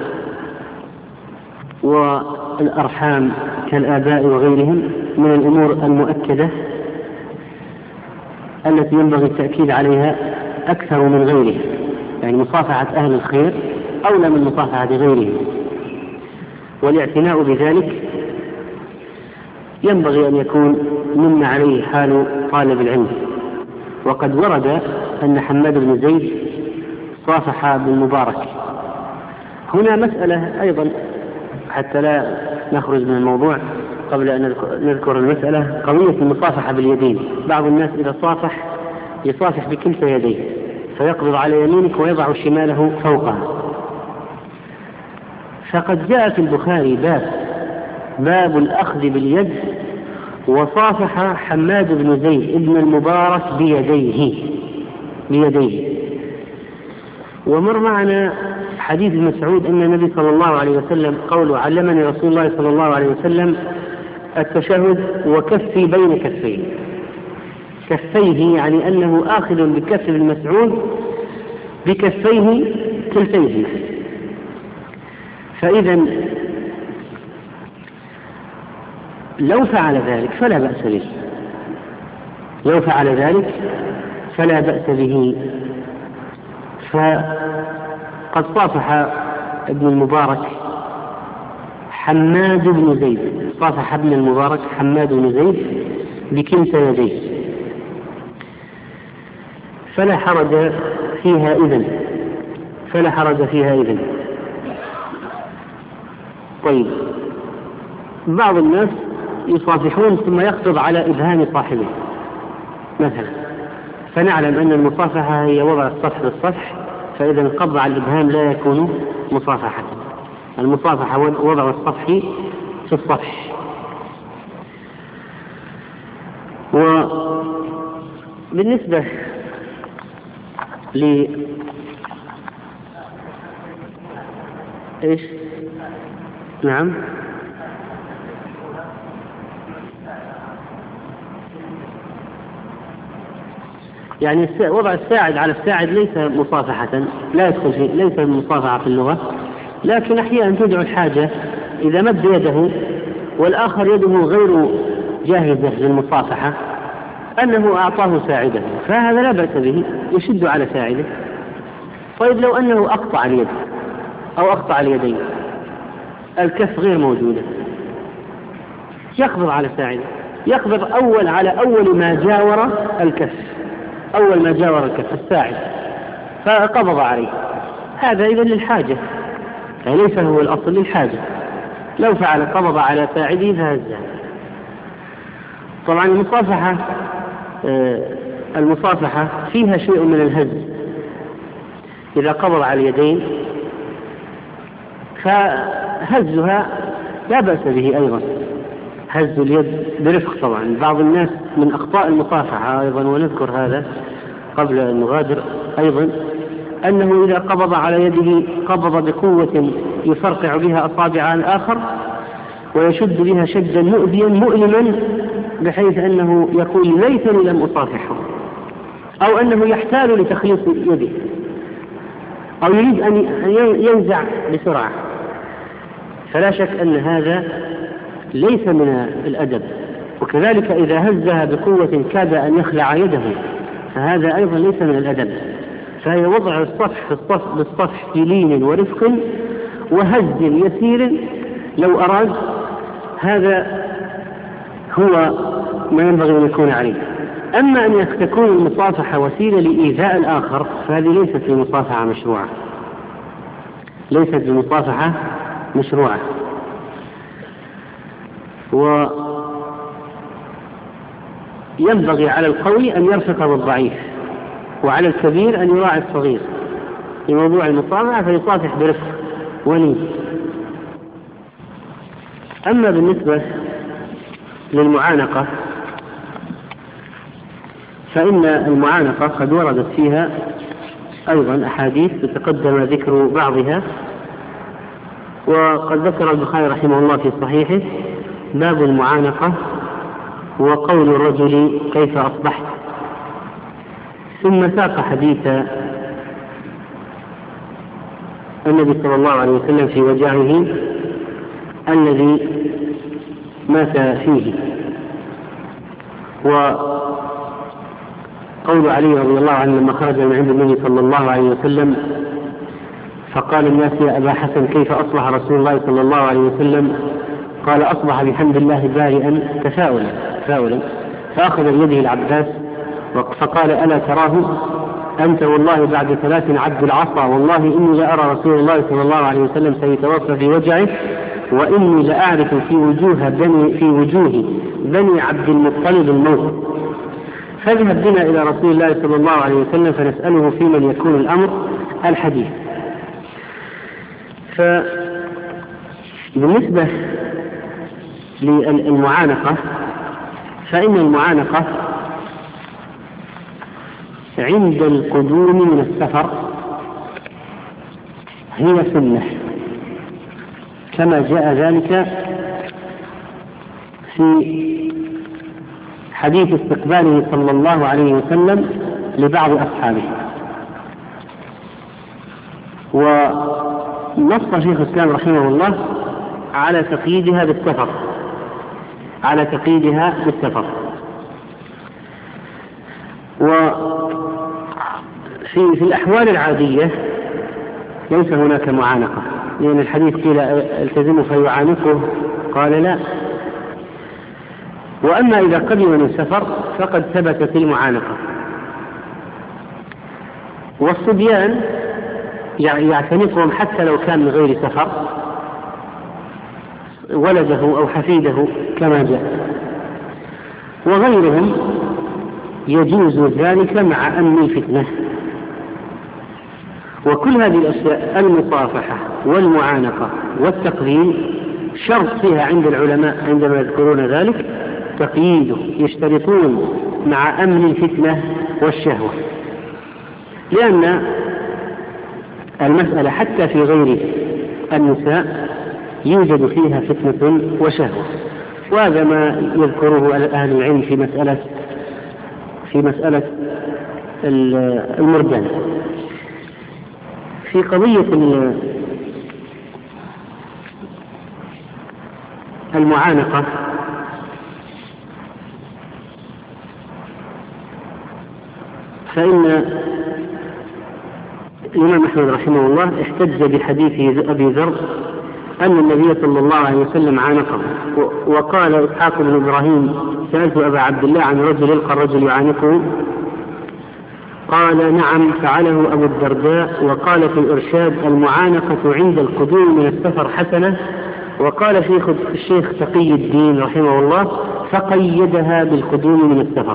A: والأرحام كالآباء وغيرهم من الأمور المؤكدة التي ينبغي التأكيد عليها أكثر من غيرها، يعني مصافحة أهل الخير أولى من مصافحة غيرهم، والاعتناء بذلك ينبغي أن يكون مما عليه حال طالب العلم. وقد ورد أن حماد بن زيد صافح ابن المبارك. هنا مسألة أيضا حتى لا نخرج من الموضوع قبل أن نذكر المسألة، قضية المصافحة باليدين. بعض الناس إذا صافح يصافح بكلتا يديه، فيقبض على يمينك ويضع شماله فوقها. فقد جاء في البخاري باب الأخذ باليد، وصافح حماد بن زيد ابن المبارك بيديه. ومر معنا حديث مسعود أن النبي صلى الله عليه وسلم قوله: علمني رسول الله صلى الله عليه وسلم التشهد وكفي بين كفين. كفيه يعني أنه آخذ بكف ابن مسعود بكفيه كلتيه. فإذا لو فعل ذلك فلا بأس به. فقد صافح ابن المبارك حماد بن زيد، صافح ابن المبارك حماد بن زيد بكلتا يديه، فلا حرج فيها إذن. طيب، بعض الناس يصافحون ثم يقبض على إبهام صاحبه مثلا، فنعلم أن المصافحة هي وضع الصفح بالصفح، فإذا القبض على الإبهام لا يكون مصافحة. المصافحة وضع الصفح في الصفح. وبالنسبة إيش؟ نعم، يعني وضع الساعد على الساعد ليس مصافحة، لا يدخل فيه، ليس مصافحة في اللغة، لكن أحيانا تدعو الحاجة إذا مد يده والآخر يده غير جاهزة للمصافحة أنه أعطاه ساعده، فهذا لا بأس به، يشد على ساعده. طيب، لو أنه أقطع اليد أو أقطع اليدين، الكف غير موجودة، يقبض على ساعده، يقبض على أول ما جاور الكف، الساعد، فقبض عليه. هذا إذن للحاجة، ليس هو الأصل، للحاجة. لو فعل قبض على ساعده فهزه. طبعا المصافحة فيها شيء من الهز. إذا قبض على اليدين فهزها لا بأس به أيضا، هز اليد برفق. طبعا بعض الناس من أخطاء المصافحة أيضا، ونذكر هذا قبل أن نغادر أيضا، أنه إذا قبض على يده قبض بقوة يفرقع بها أصابع الآخر ويشد بها شدا مؤذيا مؤلما، بحيث أنه يقول ليتني لم أصافحه، أو أنه يحتال لتخليص يده، أو يريد أن ينزع بسرعة. فلا شك أن هذا ليس من الأدب. وكذلك إذا هزها بقوة كاد أن يخلع يده، فهذا أيضا ليس من الأدب. فهي وضع الصفح بالصفح في لين ورفق وهز يسير لو أراد، هذا هو ما ينبغي أن يكون عليه. أما أن تكون المصافحة وسيلة لإيذاء الآخر، فهذه ليست بمصافحة مشروعة. وينبغي على القوي أن يرفق بالضعيف، وعلى الكبير أن يراعي الصغير في موضوع المصافحة، فيصافح برفق ولين. أما بالنسبة للمعانقة، فإن المعانقة قد وردت فيها أيضا أحاديث تقدم ذكر بعضها. وقد ذكر البخاري رحمه الله في صحيحه باب المعانقة وقول الرجل كيف أصبحت، ثم ساق حديث النبي صلى الله عليه وسلم في وجعه الذي مات فيه، وقول علي رضي الله عنه لما خرج من عند النبي صلى الله عليه وسلم فقال الناس يا أبا حسن كيف أصبح رسول الله صلى الله عليه وسلم؟ قال أصبح بحمد الله بارئا تفاؤلا، فأخذ بيده العباس فقال ألا تراه أنت والله بعد 3 عبد العصا، والله إني لأرى رسول الله صلى الله عليه وسلم سيتوفى في وجعه، وإني لأعرف في وجوه بني عبد المطلب الموت، فاذهب بنا إلى رسول الله صلى الله عليه وسلم فنسأله في من يكون الأمر الحديث. فبالنسبة للمعانقة فإن المعانقة عند القدوم من السفر هي سنة، كما جاء ذلك في حديث استقباله صلى الله عليه وسلم لبعض أصحابه. ونص شيخ الإسلام رحمه الله على تقييدها بالسفر، وفي الأحوال العادية ليس هناك معانقة، لأن الحديث قيل التزمه فيعانقه، قال لا. وأما إذا قدم من السفر فقد ثبتت المعانقة. والصبيان يعتنقهم حتى لو كان من غير سفر، ولده أو حفيده كما جاء، وغيرهم يجوز ذلك مع أمن الفتنة. وكل هذه الأشياء المصافحة والمعانقة والتقديم شرط فيها عند العلماء عندما يذكرون ذلك تقييده، يشترطون مع أمن الفتنة والشهوة، لأن المسألة حتى في غير النساء يوجد فيها فتنة وشهوة، وهذا ما يذكره أهل العلم في مسألة المرجان. في قضية المعانقة فإن الإمام أحمد رحمه الله احتج بحديث أبي ذر أن النبي صلى الله عليه وسلم عانقه. وقال إسحاق بن إبراهيم سألت أبا عبد الله عن رجل يلقى الرجل يعانقه، قال نعم فعله أبو الدرداء. وقال في الإرشاد المعانقة عند القدوم من السفر حسنة. وقال الشيخ تقي الدين رحمه الله فقيدها بالقدوم من السفر.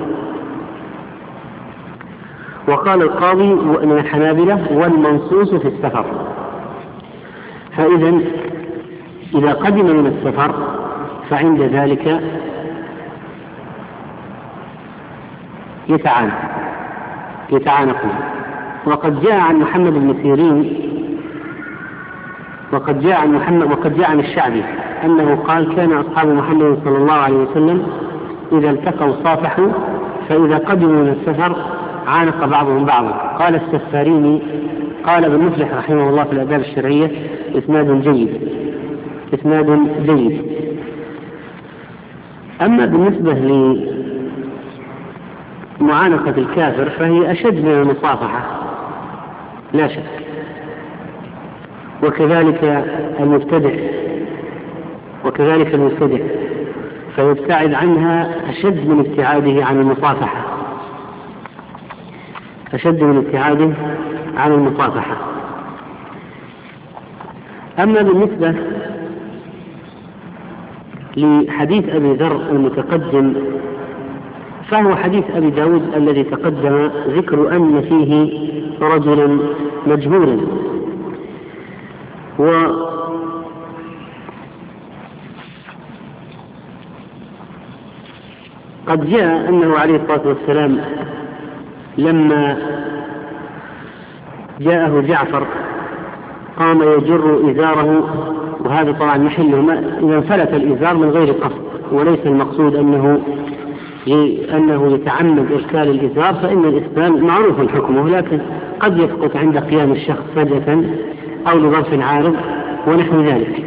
A: وقال القاضي من الحنابلة والمنصوص في السفر. فإذا إذا قدم من السفر فعند ذلك يتعانقون. وقد جاء عن محمد بن سيرين وقد جاء عن الشعبي أنه قال كان أصحاب محمد صلى الله عليه وسلم إذا التقوا صافحوا، فإذا قدموا من السفر عانق بعضهم بعضا. قال السفاريني قال ابن مفلح رحمه الله في الآداب الشرعية إسناد جيد. أما بالنسبة لمعانقة الكافر فهي أشد من المصافحة لا شك، وكذلك المبتدع فيبتعد عنها أشد من ابتعاده عن المصافحة. أما بالنسبة لحديث أبي ذر المتقدم فهو حديث أبي داود الذي تقدم ذكر أن فيه رجلا مجهولا. وقد جاء أنه عليه الصلاة والسلام لما جاءه جعفر قام يجر إزاره، وهذا طبعا محله إذا انفلت الإزار من غير قصد، وليس المقصود أنه أنه يتعمد إرسال الإزار، فإن الإسلام معروف حكمه، لكن قد يسقط عند قيام الشخص فجأة أو لظرف عارض ونحو ذلك.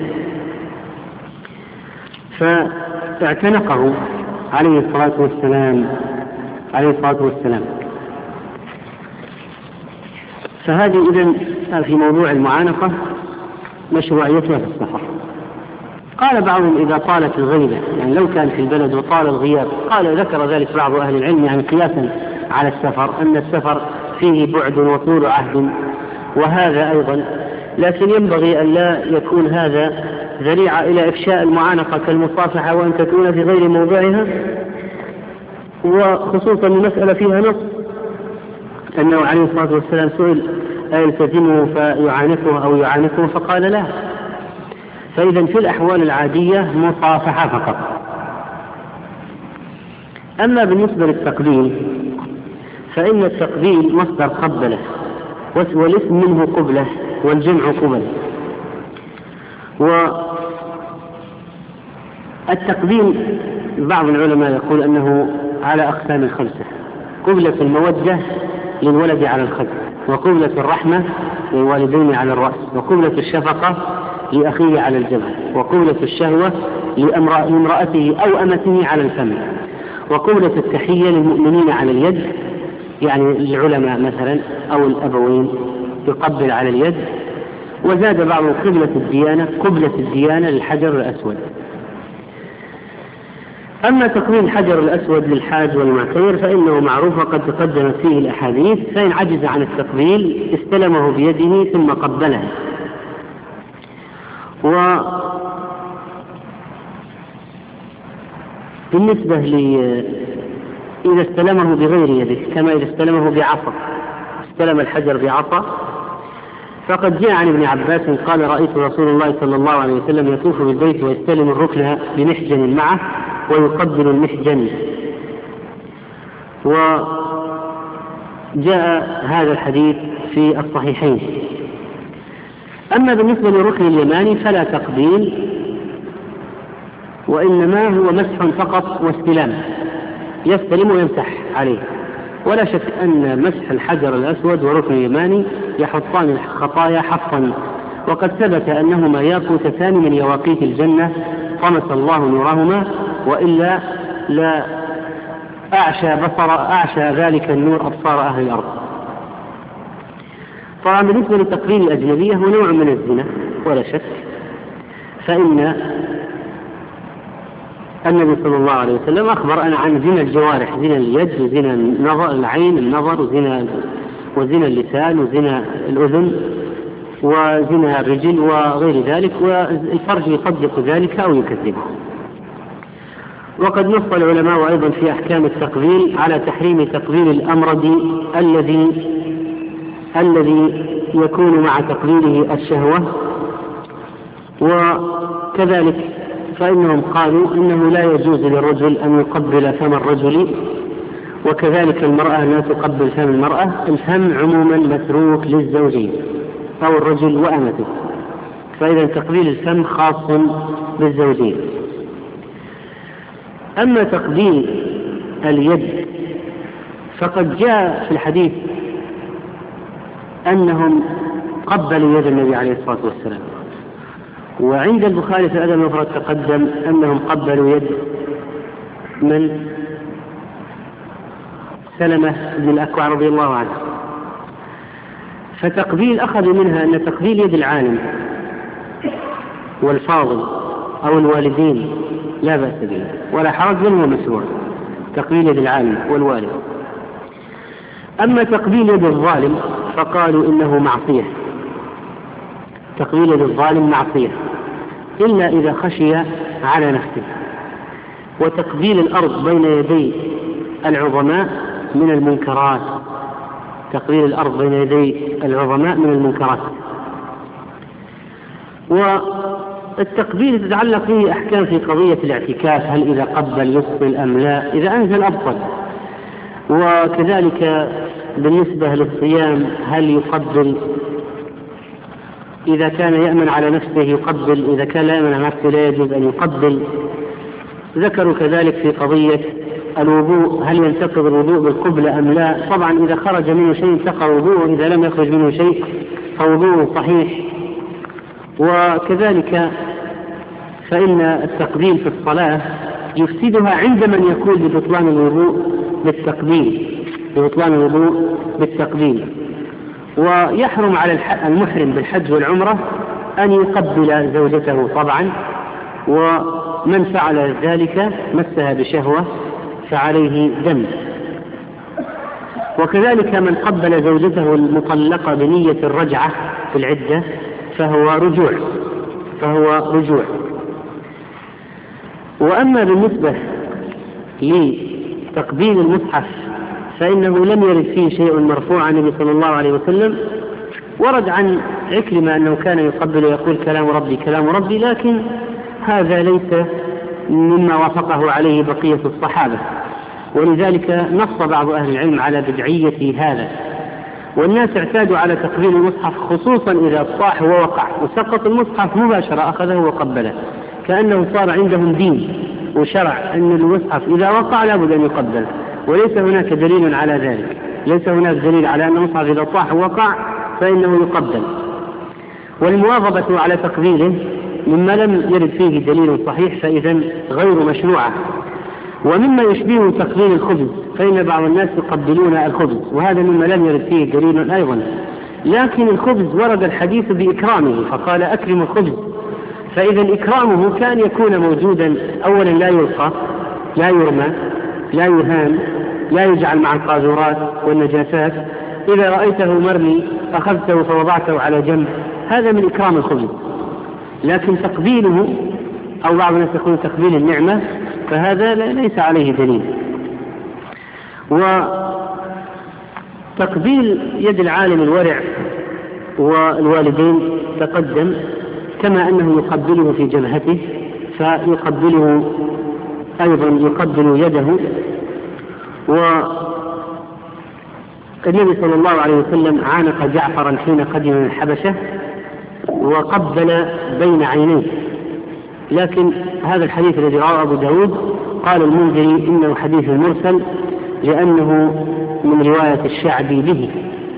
A: فاعتنقه عليه الصلاة والسلام. فهذه إذن في موضوع المعانقة مشروعيتها في السفر. قال بعضهم إذا طالت الغيبة، يعني لو كان في البلد وطال الغياب، ذكر ذلك بعض أهل العلم يعني قياسا على السفر، أن السفر فيه بعد وطول عهد، وهذا أيضا، لكن ينبغي أن لا يكون هذا ذريعة إلى إفشاء المعانقة كالمصافحة وأن تكون في غير موضعها، وخصوصا المسألة فيها نص أنه عليه الصلاة والسلام سئل أيلتزمه فيعانقه أو يعانقه فقال لا. فإذا في الأحوال العادية مصافحة فقط. أما بالنسبة للتقبيل فإن التقبيل مصدر قبله، والاسم منه قبله والجمع قبل. والتقبيل بعض العلماء يقول أنه على أقسام 5: قبلة المودة للولد على الخد، وقبلة الرحمة للوالدين على الرأس، وقبلة الشفقة لأخيه على الجبهة، وقبلة الشهوة لامرأته أو أمته على الفم، وقبلة التحية للمؤمنين على اليد، يعني العلماء مثلا أو الأبوين يقبل على اليد. وزاد بعض قبلة الديانة للحجر الأسود. أما تقبيل الحجر الأسود للحاج والمعتمر فإنه معروف وقد تقدمت فيه الأحاديث، فإن عجز عن التقبيل استلمه بيده ثم قبله. وبالنسبة إذا استلمه بغير يده، كما إذا استلمه بعصا، استلم الحجر بعصا، فقد جاء عن ابن عباس قال: رأيت رسول الله صلى الله عليه وسلم يطوف بالبيت ويستلم الركن بمحجن معه ويقبل المحجن. وجاء هذا الحديث في الصحيحين. أما بالنسبة للركن اليماني فلا تقبيل، وإنما هو مسح فقط واستلام، يستلم ويمسح عليه. ولا شك أن مسح الحجر الأسود وركن اليماني يحطان الخطايا حطا، وقد ثبت أنهما ياقوتتان من يواقيت الجنة طمس الله نورهما، وإلا لا أعشى ذلك النور أبصار أهل الأرض. طبعا بالنسبة لتقبيل الأجنبية هو نوع من الزنا ولا شك، فإن النبي صلى الله عليه وسلم أخبر عن زنا الجوارح، زنا اليد وزنا العين النظر وزنا اللسان وزنا الأذن وزنا الرجل وغير ذلك، والفرج يصدق ذلك أو يكذبه. وقد نص العلماء أيضا في أحكام التقبيل على تحريم تقبيل الأمرد الذي يكون مع تقبيله الشهوة، وكذلك فإنهم قالوا إنه لا يجوز للرجل أن يقبل فم الرجل، وكذلك المرأة لا تقبل فم المرأة. الفم عموما متروك للزوجين أو الرجل وأمته، فإذا تقبيل الفم خاص بالزوجين. أما تقبيل اليد فقد جاء في الحديث أنهم قبلوا يد النبي عليه الصلاة والسلام، وعند البخاري في الأدب المفرد تقدم أنهم قبلوا يد من سلمة بن الأكوع رضي الله عنه. فتقبيل أخذ منها أن تقبيل يد العالم والفاضل أو الوالدين لا بأس به ولا حرج منه مشروع، تقبيل يد العالم والوالد. أما تقبيل يد الظالم فقالوا إنه معصية، تقبيل يد الظالم معصية إلا إذا خشي على نفسه. وتقبيل الأرض بين يدي العظماء من المنكرات، تقبيل الأرض بين يدي العظماء من المنكرات. والتقبيل تتعلق به أحكام في قضية الاعتكاف، هل إذا قبل يقبل أم لا، إذا أنزل أبطل. وكذلك بالنسبة للصيام هل يقبل إذا كان يأمن على نفسه يقبل، إذا كان لا يأمن على نفسه لا يجوز أن يقبل. ذكروا كذلك في قضية الوضوء هل ينتقض الوضوء بالقبلة أم لا؟ طبعا إذا خرج منه شيء انتقض وضوءه، إذا لم يخرج منه شيء فوضوءه صحيح. وكذلك فإن التقبيل في الصلاة يفسدها عند من يقول ببطلان الوضوء بالتقبيل، ويحرم على المحرم بالحج والعمرة أن يقبل زوجته طبعا، ومن فعل ذلك مسها بشهوة فعليه دم. وكذلك من قبل زوجته المطلقة بنية الرجعة في العدة فهو رجوع. وأما بالنسبة لتقبيل المصحف فإنه لم يرد فيه شيء مرفوع عن النبي صلى الله عليه وسلم. ورد عن عكرمة أنه كان يقبل ويقول كلام ربي، لكن هذا ليس مما وافقه عليه بقية الصحابة، ولذلك نص بعض أهل العلم على بدعية هذا. والناس اعتادوا على تقبيل المصحف خصوصا إذا طاح ووقع وسقط المصحف مباشرة أخذه وقبله، كأنه صار عندهم دين وشرع أن المصحف إذا وقع لابد أن يقبل، وليس هناك دليل على ذلك. ليس هناك دليل على أن المصحف إذا طاح ووقع فإنه يقبل. والمواظبة على تقبيله مما لم يرد فيه دليل صحيح فإذا غير مشروعة. ومما يشبه تقبيل الخبز، فإن بعض الناس يقبلون الخبز، وهذا مما لم يرد فيه دليل أيضا. لكن الخبز ورد الحديث بإكرامه، فقال أكرم الخبز، فإذا إكرامه كان يكون موجودا أولا لا يلقى، لا يرمى، لا يهان، لا يجعل مع القاذورات والنجاسات. إذا رأيته مرمي أخذته فوضعته على جنب، هذا من إكرام الخبز. لكن تقبيله أو بعض الناس يقول تقبيل النعمة فهذا ليس عليه دليل. وتقبيل يد العالم الورع والوالدين تقدم، كما أنه يقبله في جبهته فيقبله أيضا يقبل يده. والنبي صلى الله عليه وسلم عانق جعفرا حين قدم من الحبشة وقبل بين عينيه، لكن هذا الحديث الذي رواه أبو داود قال المنذري إنه حديث مرسل لأنه من رواية الشعبي به.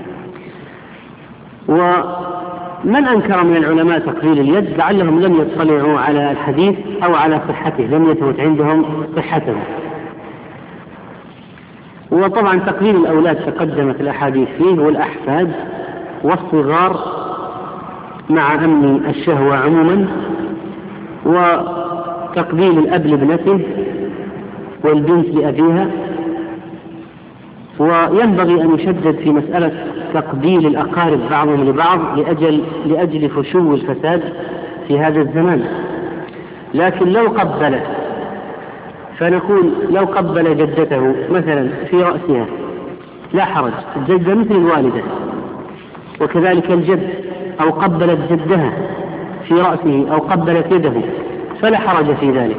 A: ومن أنكر من العلماء تقبيل اليد لعلهم لم يطلعوا على الحديث أو على صحته، لم يثبت عندهم صحته. وطبعا تقبيل الأولاد تقدمت الأحاديث فيه، والأحفاد والصغار مع أمن الشهوة عموما، وتقبيل الأب لابنته والبنت لأبيها. وينبغي أن يشدد في مسألة تقبيل الأقارب بعضهم لبعض لأجل فشو الفساد في هذا الزمان. لكن لو قبل، فنقول لو قبل جدته مثلا في رأسها لا حرج، الجدة مثل الوالدة، وكذلك الجد، أو قبلت جدها في رأسه أو قبلت يده فلا حرج في ذلك.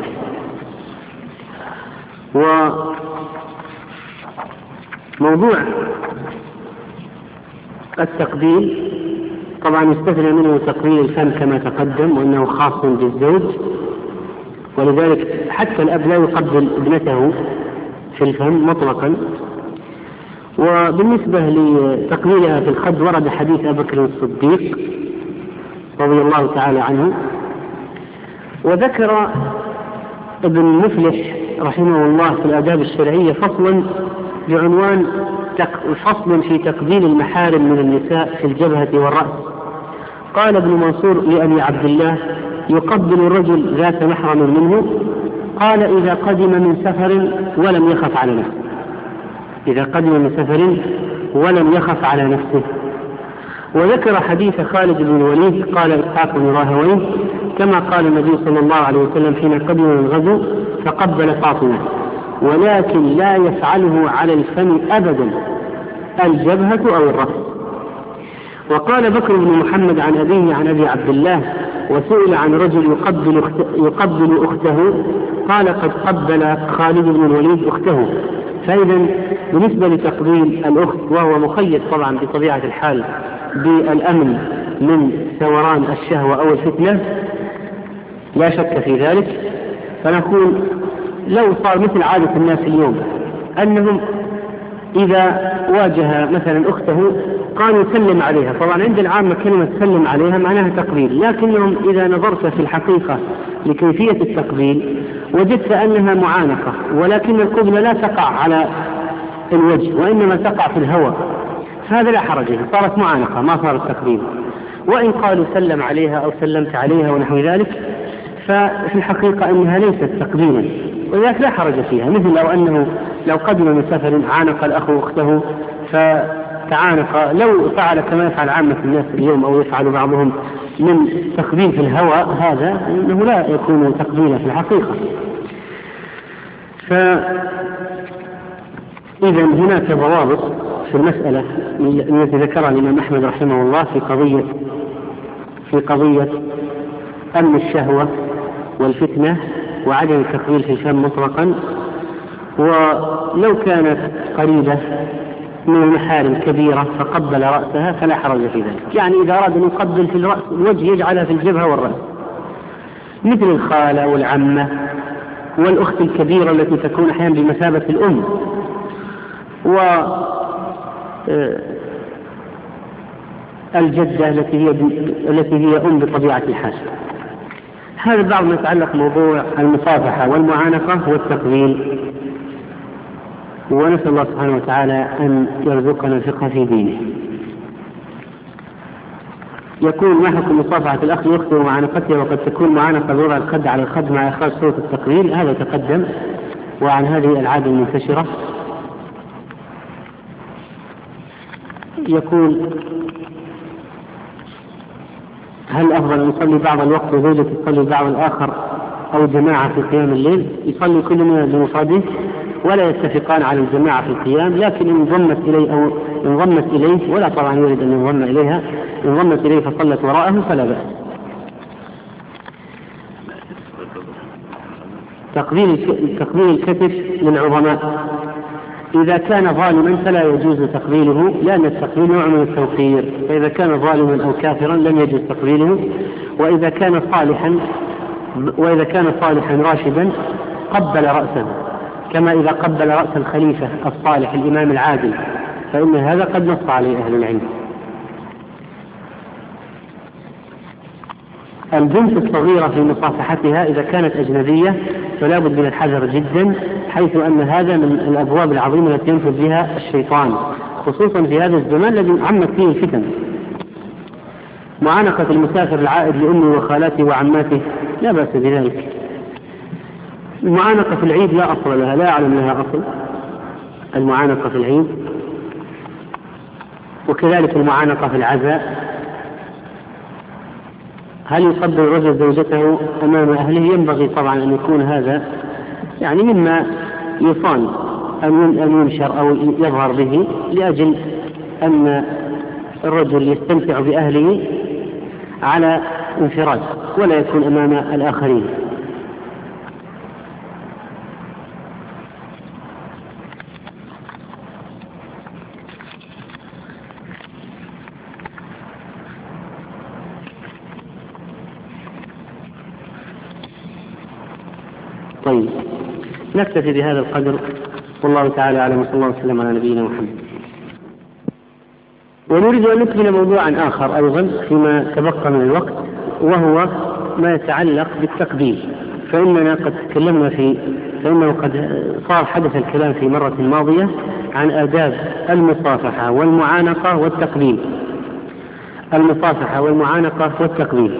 A: وموضوع التقبيل طبعا يستثنى منه تقبيل الفم كما تقدم، وأنه خاص بالزوج، ولذلك حتى الأب لا يقبل ابنته في الفم مطلقا. وبالنسبة لتقبيلها في الخد ورد حديث أبي بكر الصديق رضي الله تعالى عنه. وذكر ابن مفلح رحمه الله في الآداب الشرعية فصلا بعنوان فصل في تقبيل المحارم من النساء في الجبهة والرأس. قال ابن منصور لأبي عبد الله: يقبل الرجل ذات محرم منه؟ قال: إذا قدم من سفر ولم يخف على نفسه. إذا قدم من سفر ولم يخف على نفسه. وذكر حديث خالد بن الوليد قال إسحاق بن راهويه: كما قال النبي صلى الله عليه وسلم حين قدم من الغزو فقبل فاطمة، ولكن لا يفعله على الفم أبدا، الجبهة أو الرأس. وقال بكر بن محمد عن أبيه عن أبي عبد الله: وسئل عن رجل يقبل أخته قال: قد قبل خالد بن الوليد أخته. فإذا بالنسبة لتقبيل الأخت، وهو مقيد طبعا بطبيعة الحال بالأمن من ثوران الشهوة أو الفتنة لا شك في ذلك، فنقول لو صار مثل عادة الناس اليوم أنهم إذا واجه مثلا أخته قالوا سلم عليها، طبعا عند العامة كلمة سلم عليها معناها تقبيل، لكنهم إذا نظرت في الحقيقة لكيفية التقبيل وجدت أنها معانقة، ولكن القبلة لا تقع على الوجه وإنما تقع في الهواء، هذا لا حرج فيه، صارت معانقة ما صارت تقبيل. وإن قالوا سلم عليها أو سلمت عليها ونحو ذلك ففي الحقيقة أنها ليست تقبيلا، ولذلك لا حرج فيها. مثل لو قدم من سفر عانق الأخ أخته فتعانق، لو فعل كما يفعل عامة الناس اليوم أو يفعل بعضهم من تقبيل في الهواء، هذا إنه لا يكون تقبيلا في الحقيقة. فإذا هناك ضوابط في المسألة التي ذكرها الإمام أحمد رحمه الله في قضية أمن الشهوة والفتنة وعدم التقبيل في الفم مطلقا. ولو كانت قريبة من المحارم كبيرة فقبل رأسها فلا حرج في ذلك، يعني إذا أراد أن يقبل في الرأس الوجه يجعلها في الجبهة والرأس، مثل الخالة والعمة والأخت الكبيرة التي تكون أحيانا بمثابة الأم، والجدة التي هي أم بطبيعة الحال. هذا بعض ما يتعلق موضوع المصافحة والمعانقة والتقبيل، ونسأل الله سبحانه وتعالى أن يرزقنا الفقه في دينه. يكون ما حكم مصافحة الأخ لأخته ومعانقته، وقد تكون معانقة بوضع الخد على الخد مع إخراج صوت التقبيل، هذا تقدم وعن هذه العادة المنتشرة. يقول هل أفضل أن يصلي بعض الوقت وزوجته تصلي بعض الآخر أو جماعة في قيام الليل؟ يصلي كل منهم بمفرده ولا يتفقان على الجماعة في القيام، لكن إن انضمت إليه ولا طبعا يريد أن ينضم إليها، انضمت إليه فصلت وراءه فلا بأس. تقبيل الكتف للعظماء إذا كان ظالما فلا يجوز تقبيله، لأن التقبيل نوع من التوقير، فإذا كان ظالما أو كافرا لم يجوز تقبيله. وإذا كان صالحا راشدا قبل رأسه، كما إذا قبل رأس الخليفة الصالح الإمام العادل، فإن هذا قد نص عليه أهل العلم. البنت الصغيرة في مصافحتها إذا كانت أجنبية فلا بد من الحذر جدا، حيث أن هذا من الأبواب العظيمة التي ينفذ بها الشيطان، خصوصا في هذا الزمان الذي عمت فيه الفتن. معانقة المسافر العائد لأمه وخالاته وعماته لا بأس بذلك. المعانقة في العيد لا أصل لها، لا أعلم لها أصل المعانقة في العيد، وكذلك المعانقة في العزاء. هل يقبل الرجل زوجته أمام أهله؟ ينبغي طبعا أن يكون هذا يعني مما يصان أن ينشر أو يظهر به، لأجل أن الرجل يستمتع بأهله على انفراد ولا يكون أمام الآخرين. طيب، نكتفي بهذا القدر، والله تعالى أعلم، وصلى الله وسلم على نبينا محمد. ونريد أن نكمل موضوعا آخر أيضا فيما تبقى من الوقت، وهو ما يتعلق بالتقبيل. فإننا قد تكلمنا فإنه قد صار حدث الكلام في مرة ماضية عن آداب المصافحة والمعانقة والتقبيل. المصافحة والمعانقة والتقبيل،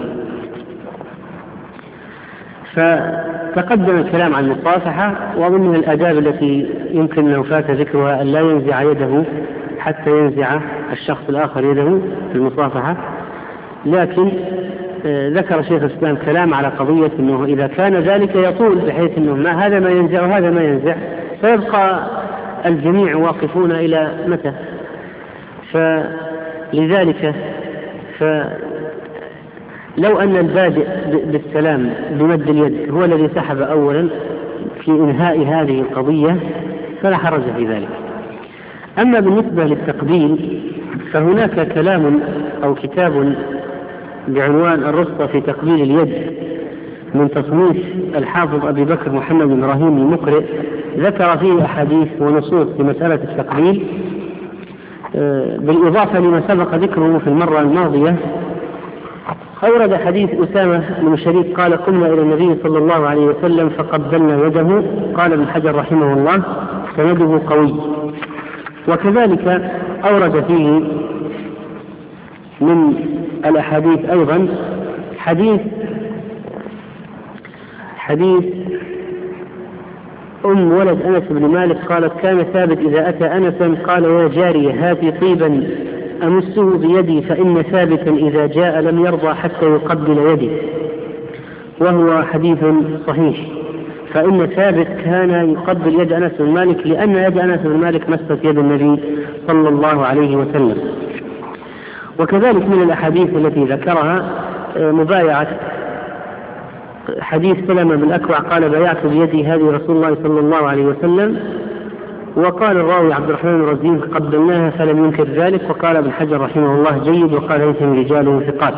A: فتقدم الكلام عن المصافحة، ومن الآداب التي يمكن لو فات ذكرها أن لا ينزع يده حتى ينزع الشخص الآخر يده في المصافحة. لكن ذكر شيخ الإسلام كلام على قضية أنه إذا كان ذلك يطول بحيث أنه هذا ما ينزع وهذا ما ينزع، فيبقى الجميع واقفون إلى متى؟ فلذلك لو أن البادئ بالسلام بمد اليد هو الذي سحب أولا في إنهاء هذه القضية فلا حرج في ذلك. أما بالنسبة للتقبيل فهناك كلام أو كتاب بعنوان الرخصة في تقبيل اليد من تصنيف الحافظ أبي بكر محمد بن إبراهيم المقرئ ذكر فيه أحاديث ونصوص في مسألة التقبيل، بالإضافة لما سبق ذكره في المرة الماضية. أورد حديث أسامة بن شريك قال قمنا إلى النبي صلى الله عليه وسلم فقبلنا يده. قال ابن حجر رحمه الله سنده قوي. وكذلك أورد فيه من الأحاديث أيضا حديث أم ولد أنس بن مالك قالت كان ثابت إذا أتى أنسا قال يا جارية هاتي طيبا أمسه بيدي فإن ثابتا إذا جاء لم يرضى حتى يقبل يدي، وهو حديث صحيح. فإن ثابت كان يقبل يد أنس بن مالك لأن يد أنس بن مالك مست يد النبي صلى الله عليه وسلم. وكذلك من الأحاديث التي ذكرها مبايعة حديث سلمة بن الأكوع قال بايعت بيدي هذه رسول الله صلى الله عليه وسلم. وقال الراوي عبد الرحمن الرزين قبلناها فلم ينكر ذلك. وقال ابن حجر رحمه الله جيد، وقال هيثم رجاله ثقات.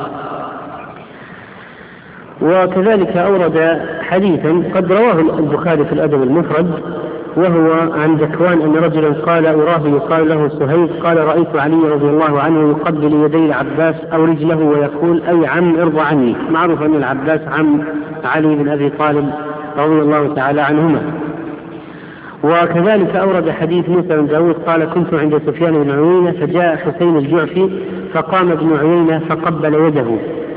A: وكذلك أورد حديثا قد رواه البخاري في الأدب المفرد وهو عن ذكوان أن رجلا قال أراه يقال له سهيد قال رأيت علي رضي الله عنه يقبل يدي العباس أو رجله ويقول أي عم ارضى عني. معروف أن العباس عم علي بن أبي طالب رضي الله تعالى عنهما. وكذلك أورد حديث موسى بن داود قال كنت عند سفيان بن عيينة فجاء حسين الجعفي فقام ابن عيينة فقبل يده،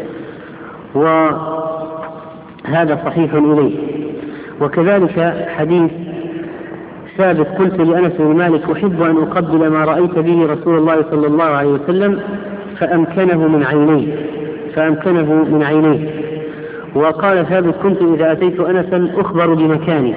A: وهذا صحيح إليه. وكذلك حديث ثابت قلت لأنس بن مالك أحب أن أقبل ما رأيت به رسول الله صلى الله عليه وسلم فأمكنه من عينيه. وقال ثابت كنت إذا أتيت أنسا أخبر بمكاني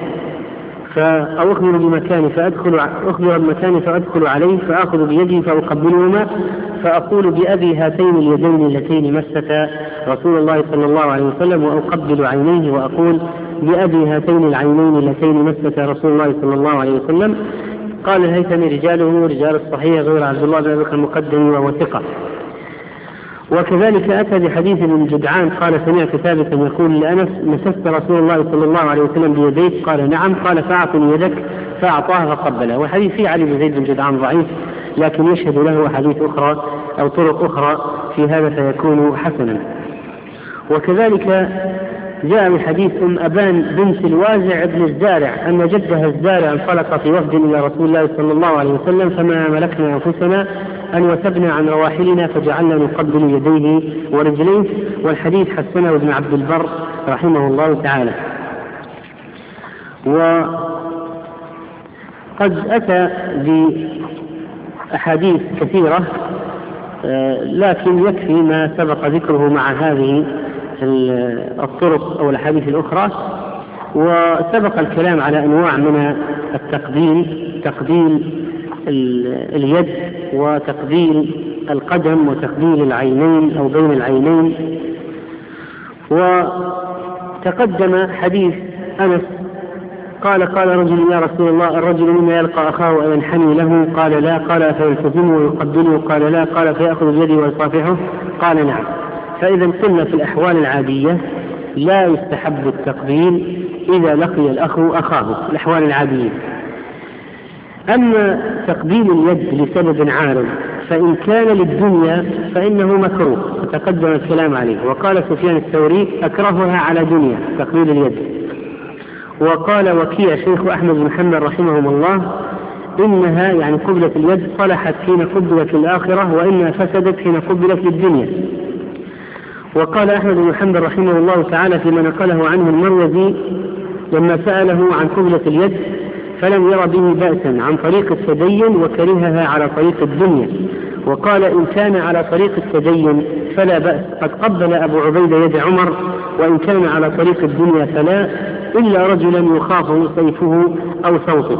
A: فأدخل عليه فأخذ بيدي فأقبلهما فأقول بأبي هاتين اليدين اللتين مستا رسول الله صلى الله عليه وسلم وأقبل عينيه وأقول بأبي هاتين العينين اللتين مستا رسول الله صلى الله عليه وسلم. قال الهيثمي رجاله رجال الصحيح غير عبد الله بن أبي بكر المقدمي وهو ثقة. وكذلك أتى بحديث من جدعان قال سمعت ثابتا يقول لأنس مسست رسول الله صلى الله عليه وسلم بيديك قال نعم قال فأعطني يدك فأعطاها فقبلها. وحديث فيه علي بن زيد بن جدعان ضعيف لكن يشهد له حديث أخرى أو طرق أخرى في هذا فيكون حسنا. وكذلك جاء من حديث أم أبان بنت الوازع بن الزارع أن جدها الزارع انطلق في وفد إلى رسول الله صلى الله عليه وسلم فما ملكنا أنفسنا أن وثبنا عن رواحلنا فجعلنا نقبل يديه ورجليه. والحديث حسنه ابن عبد البر رحمه الله تعالى. وقد أتى بأحاديث كثيرة لكن يكفي ما سبق ذكره مع هذه الطرق أو الأحاديث الأخرى. وسبق الكلام على أنواع من التقبيل، تقبيل اليد وتقبيل القدم وتقبيل العينين أو بين العينين. وتقدم حديث أنس قال رجل يا رسول الله الرجل منا يلقى أخاه أينحني له قال لا قال فيلتزمه ويقبله قال لا قال فيأخذ بيده ويصافحه قال نعم. فإذا قلنا في الأحوال العادية لا يستحب التقبيل إذا لقي الأخ أخاه الأحوال العادية. أما تقبيل اليد لسبب عارض فإن كان للدنيا فإنه مكروه وتقدم الكلام عليه. وقال سفيان الثوري أكرهها على دنيا تقبيل اليد. وقال وكيع شيخ أحمد بن محمد رحمهم الله إنها يعني قبلة اليد صلحت حين قبلت الآخرة وإنها فسدت حين قبلت للدنيا. وقال أحمد بن محمد رحمه الله تعالى فيما نقله عنه المروزي لما سأله عن قبلة اليد فلم ير به بأسا عن طريق التدين وكرهها على طريق الدنيا. وقال إن كان على طريق التدين فلا بأس قد قبل أبو عبيدة يد عمر وإن كان على طريق الدنيا فلا إلا رجلا يخاف سيفه أو صوته.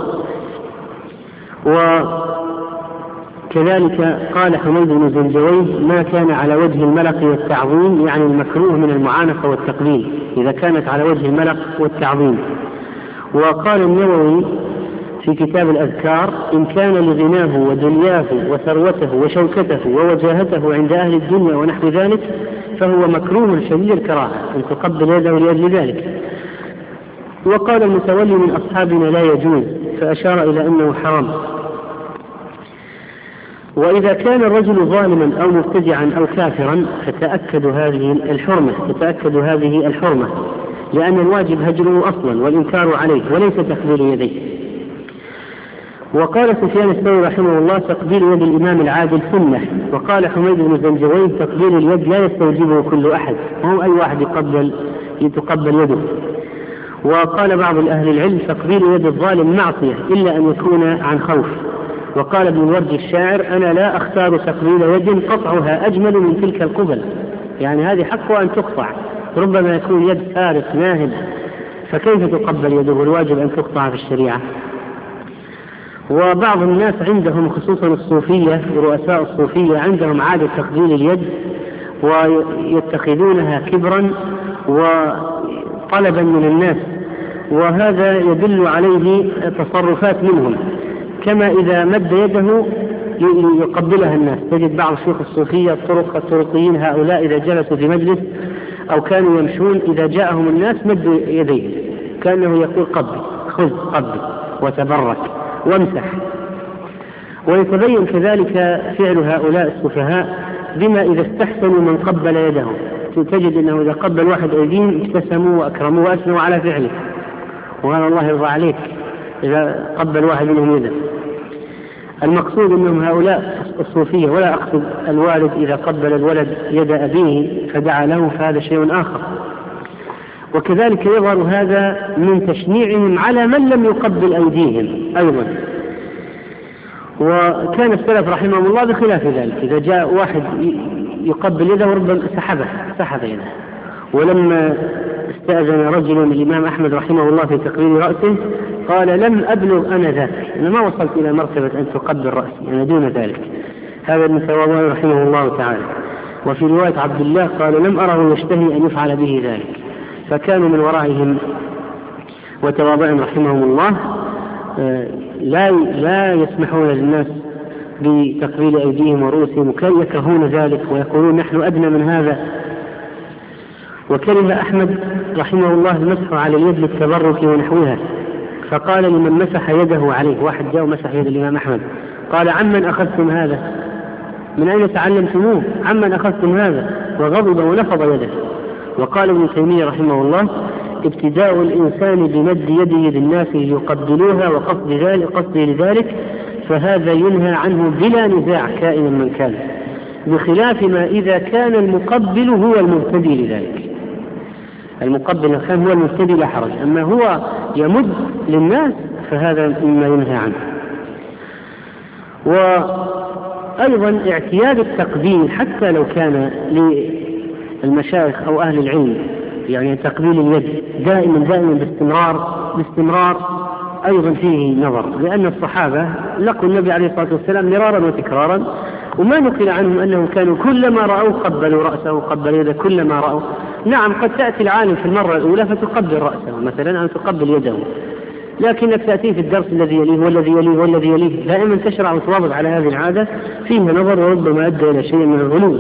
A: وكذلك قال حميد بن زنجويه ما كان على وجه الملق والتعظيم يعني المكروه من المعانقة والتقبيل إذا كانت على وجه الملق والتعظيم. وقال النووي في كتاب الأذكار: إن كان لغناه ودنياه وثروته وشوكته ووجاهته عند أهل الدنيا ونحو ذلك فهو مكروه شديد الكراهة أن تقبل يده لأجل ذلك. وقال المتولي من أصحابنا: لا يجوز، فأشار إلى أنه حرام. وإذا كان الرجل ظالما أو مبتدعا أو كافرا فتتأكد هذه الحرمة، لأن الواجب هجره أصلا والإنكار عليه وليس تقبيل يديه. وقال سفيان الثوري رحمه الله: تقبيل يد الإمام العادل سنة. وقال حميد بن زنجوين: تقبيل اليد لا يستوجبه كل أحد، وهو أي واحد يتقبل يده. وقال بعض أهل العلم: تقبيل يد الظالم معصية إلا أن يكون عن خوف. وقال ابن الورد الشاعر: أنا لا أختار تقبيل يد قطعها أجمل من تلك القبل، يعني هذه حقها أن تقطع، ربما يكون يد فارس ناهب، فكيف تقبل يده؟ الواجب أن تقطع في الشريعة. وبعض الناس عندهم، خصوصا الصوفية ورؤساء الصوفية، عندهم عادة تقبيل اليد ويتخذونها كبرا وطلبا من الناس، وهذا يدل عليه تصرفات منهم، كما إذا مد يده يقبلها الناس. تجد بعض شيوخ الصوفية الطرقيين هؤلاء إذا جلسوا في مجلس أو كانوا يمشون إذا جاءهم الناس مدوا يديه كأنه يقول: قبل، خذ، قبل، وتبرك، وامسح. ويتبين كذلك فعل هؤلاء السفهاء بما إذا استحسنوا من قبل يده. تجد أنه إذا قبل واحد أيديهم ابتسموا وأكرموا وأثنوا على فعله، وقال: الله يرضى عليك إذا قبل واحد منهم يده. المقصود أنهم هؤلاء الصوفية، ولا أقصد الوالد إذا قبل الولد يد أبيه فدعا له، فهذا شيء آخر. وكذلك يظهر هذا من تشنيعهم على من لم يقبل أيديهم أيضا. وكان السلف رحمهم الله بخلاف ذلك، إذا جاء واحد يقبل يده ربما سحب يده. ولما استأذن رجل من الإمام أحمد رحمه الله في تقبيل رأسه قال: لم أبلغ أنا ذاك، أنا ما وصلت إلى مرتبة أن تقبل رأسي، أنا دون ذلك. هذا ابن ثوبان رحمه الله تعالى. وفي رواية عبد الله قال: لم أره يشتهي أن يفعل به ذلك. فكانوا من ورائهم وتواضعهم رحمهم الله لا يسمحون للناس بتقبيل أيديهم ورؤوسهم، وكانوا يكرهون ذلك ويقولون: نحن أدنى من هذا. وكره أحمد رحمه الله المسح على اليد للتبرك ونحوها، فقال لمن مسح يده عليه، واحد جاء ومسح يد الإمام أحمد، قال: عمن أخذتم هذا؟ من أين تعلمتموه؟ عمن أخذتم هذا؟ وغضب ونفض يده. وقال ابن تيمية رحمه الله: ابتداء الإنسان بمد يده للناس يقبلوها وقصد لذلك فهذا ينهى عنه بلا نزاع كائنا من كان، بخلاف ما إذا كان المقبل هو المبتدي لذلك. المقبل كان هو المبتدي لا حرج، أما هو يمد للناس فهذا مما ينهى عنه. وأيضا اعتياد التقبيل حتى لو كان للمشايخ أو أهل العلم، يعني تقبيل اليد دائما باستمرار أيضا فيه نظر، لأن الصحابة لقوا النبي عليه الصلاة والسلام مرارا وتكرارا، وما نقل عنهم أنهم كانوا كلما رأوا قبلوا رأسه وقبل يده كلما رأوا. نعم، قد تأتي العالم في المرة الأولى فتقبل رأسه مثلا أو تقبل يده، لكنك تأتي في الدرس الذي يليه والذي يليه والذي يليه، دائما تشرع وتواظب على هذه العادة، فيها نظر وربما أدى إلى شيء من الغلو.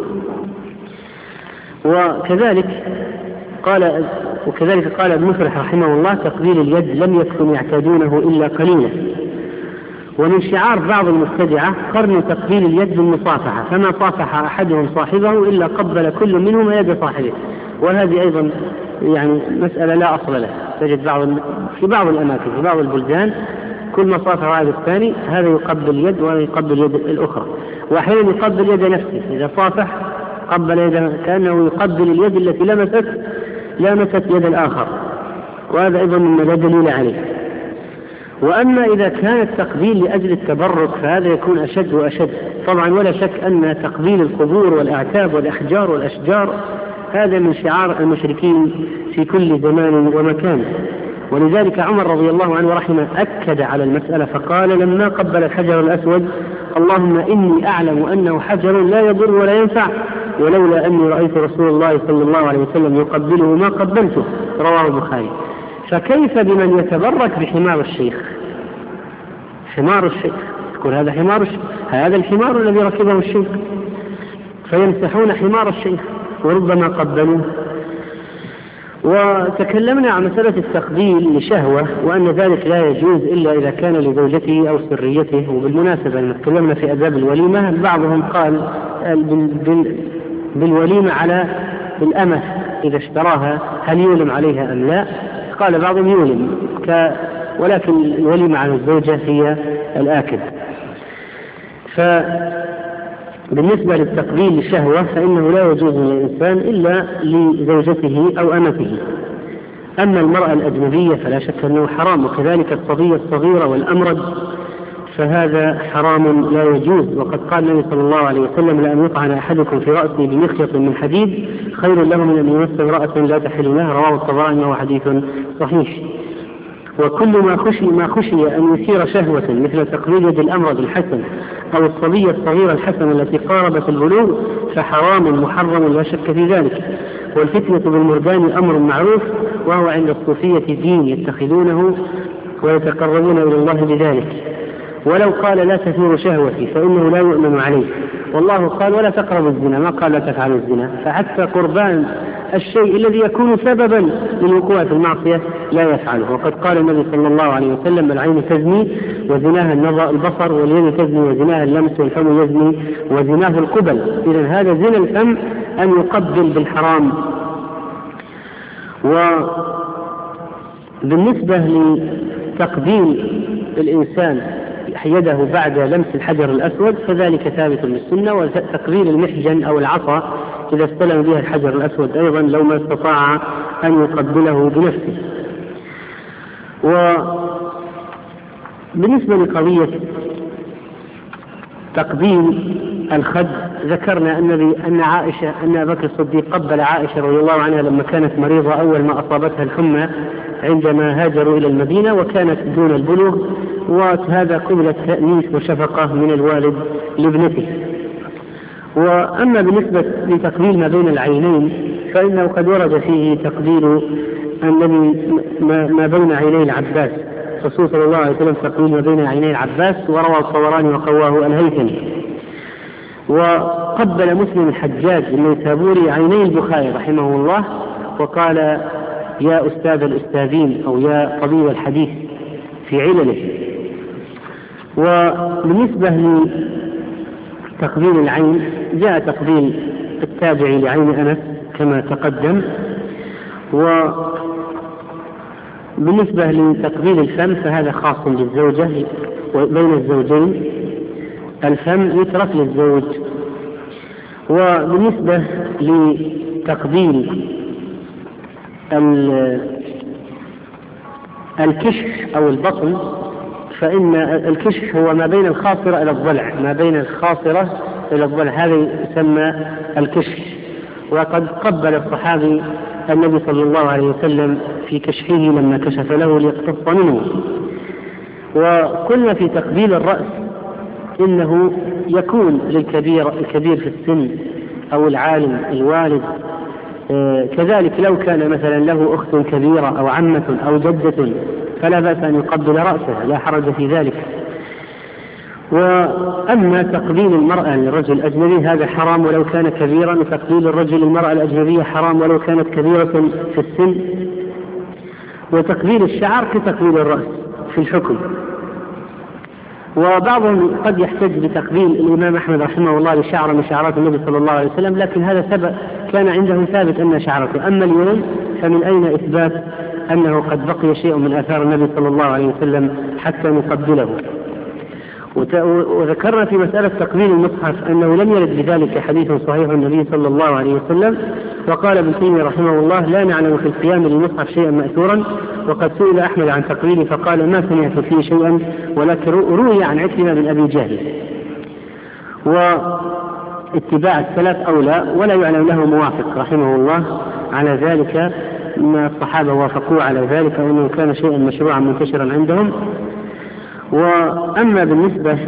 A: وكذلك قال ابن مفلح رحمه الله: تقبيل اليد لم يكن يعتادونه إلا قليلا. ومن شعار بعض المبتدعة قرن تقبيل اليد بالمصافحة، فما صافح أحدهم صاحبه إلا قبل كل منهما يد صاحبه. وهذه أيضا يعني مسألة لا أصل لها، تجد في بعض الأماكن في بعض البلدان كل ما صافح واحد الثاني هذا يقبل يد وهذا يقبل يد الأخرى، وأحيانا يقبل يد نفسه، إذا صافح قبل يده كأنه يقبل اليد التي لمست يد الآخر، وهذا أيضا مما لا دليل عليه. وأما إذا كان التقبيل لأجل التبرك فهذا يكون أشد وأشد طبعا، ولا شك أن تقبيل القبور والأعتاب والأحجار والأشجار هذا من شعار المشركين في كل زمان ومكان. ولذلك عمر رضي الله عنه ورحمه أكد على المسألة فقال لما قبل الحجر الأسود: اللهم إني أعلم أنه حجر لا يضر ولا ينفع، ولولا أني رأيت رسول الله صلى الله عليه وسلم يقبله ما قبلته. رواه البخاري. فكيف بمن يتبرك بحمار الشيخ؟ حمار الشيخ، يقول هذا حمار الشيخ، هذا الحمار الذي ركبه الشيخ، فيمسحون حمار الشيخ وربما قبلوه. وتكلمنا عن مسألة التقبيل لشهوة وأن ذلك لا يجوز إلا إذا كان لزوجته أو سريته. وبالمناسبة لما تكلمنا في آداب الوليمة بعضهم قال بالوليمة على الأمة إذا اشتراها هل يولم عليها أم لا؟ قال بعضهم يولم، ولكن الوليمة على الزوجة هي الآكد. فبالنسبة للتقبيل للشهوة فإنه لا يجوز للإنسان إلا لزوجته أو أمته. أما المرأة الأجنبية فلا شك أنه حرام، وكذلك الصبية الصغيرة والأمرد فهذا حرام لا يجوز. وقد قال النبي صلى الله عليه وسلم لأن يطعن أحدكم في رأسه بمخيط من حديد خير له من أن يمس امرأة لا تحل له، رواه الطبراني وهو حديث صحيح. وكل ما خشي أن يثير شهوة مثل تقبيل يد الأمرد الحسن أو الصبية الصغيرة الحسنة التي قاربت البلوغ فحرام محرم لا شك في ذلك. والفتنة بالمردان أمر معروف وهو عند الصوفية دين يتخذونه ويتقربون إلى الله بذلك. ولو قال لا تثير شهوتي فإنه لا يؤمن عليه، والله قال ولا تقربوا الزنا، ما قال لا تفعلوا الزنا. فحتى قربان الشيء الذي يكون سببا للوقوع في المعصية لا يفعله. وقد قال النبي صلى الله عليه وسلم العين تزني وزناها البصر، واليد تزني وزناها اللمس، والفم يزني وزناه القبل. إذن هذا زنا الفم أن يقبل بالحرام. وبالنسبة لتقبيل الإنسان يده بعد لمس الحجر الأسود فذلك ثابت بالسنة. وتقبيل المحجن أو العصا إذا استلم بها الحجر الأسود أيضا لو ما استطاع أن يقبله بنفسه. وبالنسبة لقضية تقبيل الخد ذكرنا أن أبا بكر الصديق قبل عائشة رضي الله عنها لما كانت مريضة أول ما أصابتها الحمى عندما هاجروا إلى المدينة وكانت دون البلوغ، وهذا قبل تأنيس وشفقة من الوالد لابنته. وأما بالنسبة لتقبيل ما بين العينين فإنه قد ورد فيه تقبيل الذي ما بين عيني العباس، الرسول صلى الله عليه وسلم تقبيل ما بين عيني العباس، وروى الطبراني وقواه الهيثمي. وقبل مسلم الحجاج النيسابوري عيني البخاري رحمه الله وقال يا أستاذ الأستاذين أو يا طبيب الحديث في علله. وبالنسبة لتقبيل العين جاء تقبيل التابعي لعين أنس كما تقدم. وبالنسبة لتقبيل الفم فهذا خاص بالزوجة وبين الزوجين، الفم يترك للزوج. وبالنسبة لتقبيل الكشح أو البطن فإن الكشح هو ما بين الخاصرة إلى الضلع، ما بين الخاصرة إلى الضلع، هذا يسمى الكشح. وقد قبل الصحابي النبي صلى الله عليه وسلم في كشحه لما كشف له ليقتص منه. وقلنا في تقبيل الرأس إنه يكون الكبير في السن أو العالم الوالد، كذلك لو كان مثلا له أخت كبيرة أو عمة أو جدة فلا بأس أن يقبل رأسه، لا حرج في ذلك. وأما تقبيل المرأة للرجل الأجنبي هذا حرام ولو كان كبيرا، وتقبيل الرجل المرأة الأجنبية حرام ولو كانت كبيرة في السن. وتقبيل الشعر كتقبيل الرأس في الحكم. وبعضهم قد يحتج بتقبيل الإمام أحمد رحمه الله لشعر من شعرات النبي صلى الله عليه وسلم، لكن هذا كان عنده ثابت أن شعرته. أما اليوم فمن أين إثبات أنه قد بقي شيء من آثار النبي صلى الله عليه وسلم حتى نقبله. وذكرنا في مسألة تقبيل المصحف أنه لم يرد بذلك حديث صحيح النبي صلى الله عليه وسلم. وقال ابن تيمية رحمه الله لا نعلم في القيام للمصحف شيئا مأثورا. وقد سئل أحمد عن تقبيله فقال ما سمعت فيه شيئا، ولكن روي عن عكرمة بن أبي جهل. واتباع السلف أولى ولا يعلم له موافق رحمه الله على ذلك، ما الصحابة وافقوا على ذلك وأنه كان شيئا مشروعا منتشرا عندهم. وأما بالنسبة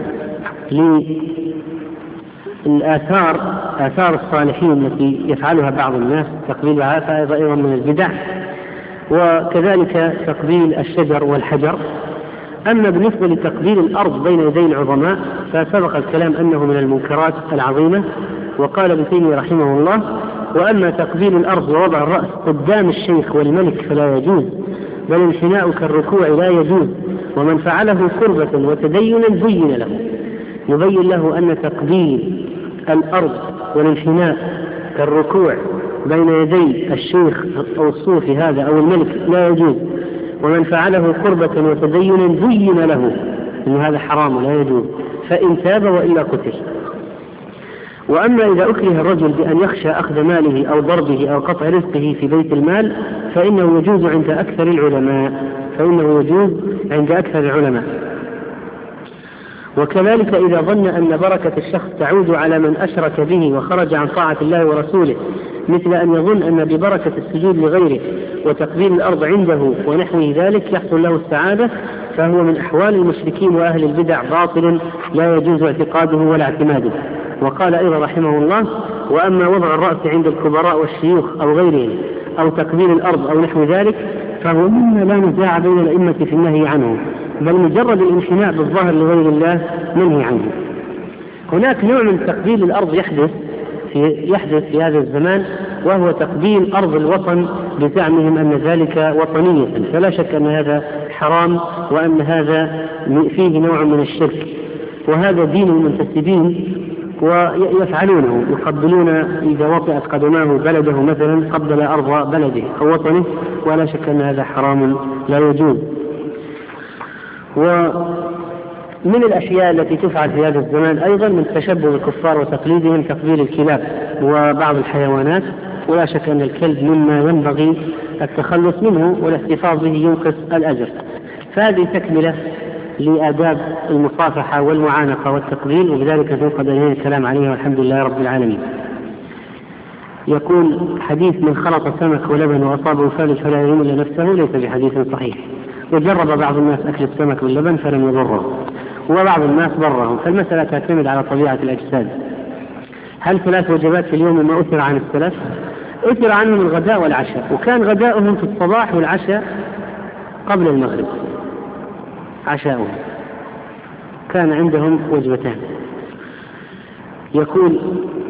A: آثار الصالحين التي يفعلها بعض الناس تقبيلها فأيضا من البدع. وكذلك تقبيل الشجر والحجر أما بالنسبة لتقبيل الأرض بين يدي العظماء فسبق الكلام أنه من المنكرات العظيمة. وقال ابن تيمية رحمه الله: وأما تقبيل الأرض ووضع الرأس قدام الشيخ والملك فلا يجوز، بل الانحناء كالركوع لا يجوز، ومن فعله قربة وتدينا بين له. يبين له أن تقبيل الأرض والانحناء كالركوع بين يدي الشيخ أو الصوفي هذا أو الملك لا يجوز، ومن فعله قربة وتدينا بين له أن هذا حرام لا يجوز، فإن تاب وإلا قتل. وأما إذا أكره الرجل بأن يخشى أخذ ماله أو ضربه أو قطع رزقه في بيت المال فإنه يجوز عند أكثر العلماء. وكذلك إذا ظن أن بركة الشخص تعود على من أشرك به وخرج عن طاعة الله ورسوله، مثل أن يظن أن ببركة السجود لغيره وتقبيل الأرض عنده ونحو ذلك يحصل له السعادة، فهو من أحوال المشركين وأهل البدع باطل لا يجوز اعتقاده ولا اعتماده. وقال أيضا رحمه الله: وأما وضع الرأس عند الكبراء والشيوخ أو غيرهم أو تقبيل الأرض أو نحو ذلك فهو مما لا نزاع بين الأئمة في النهي عنه، بل مجرد الانحناء بالظاهر لغير الله منهي عنه. هناك نوع من تقبيل الأرض يحدث في هذا الزمان، وهو تقبيل أرض الوطن بزعمهم أن ذلك وطنية، فلا شك أن هذا حرام وأن هذا فيه نوع من الشرك، وهذا دين المنتسبين ويفعلونه، يقبلون إذا وطئت قدماه بلده مثلا قبل أرض بلده أو وطنه، ولا شك أن هذا حرام لا يجوز. ومن الأشياء التي تفعل في هذا الزمان أيضا من تشبه الكفار وتقليدهم تقبيل الكلاب وبعض الحيوانات، ولا شك أن الكلب مما ينبغي التخلص منه والاحتفاظ به ينقص الأجر. فهذه تكملة لآداب المصافحة والمعانقة والتقبيل، وبذلك نقد إليه الكلام عليه والحمد لله رب العالمين. يقول: حديث من خلط سمك ولبن وأصابه فالج فلا يلوم إلا نفسه ليس بحديث صحيح. وجرب بعض الناس أكل السمك واللبن فلم يضره، وبعض الناس ضرهم، فالمسألة تعتمد على طبيعة الأجساد. هل 3 وجبات في اليوم ما أثر عن السلف؟ أثر عنهم الغداء والعشاء، وكان غداؤهم في الصباح والعشاء قبل المغرب، عشاؤهم كان عندهم وجبتان. يقول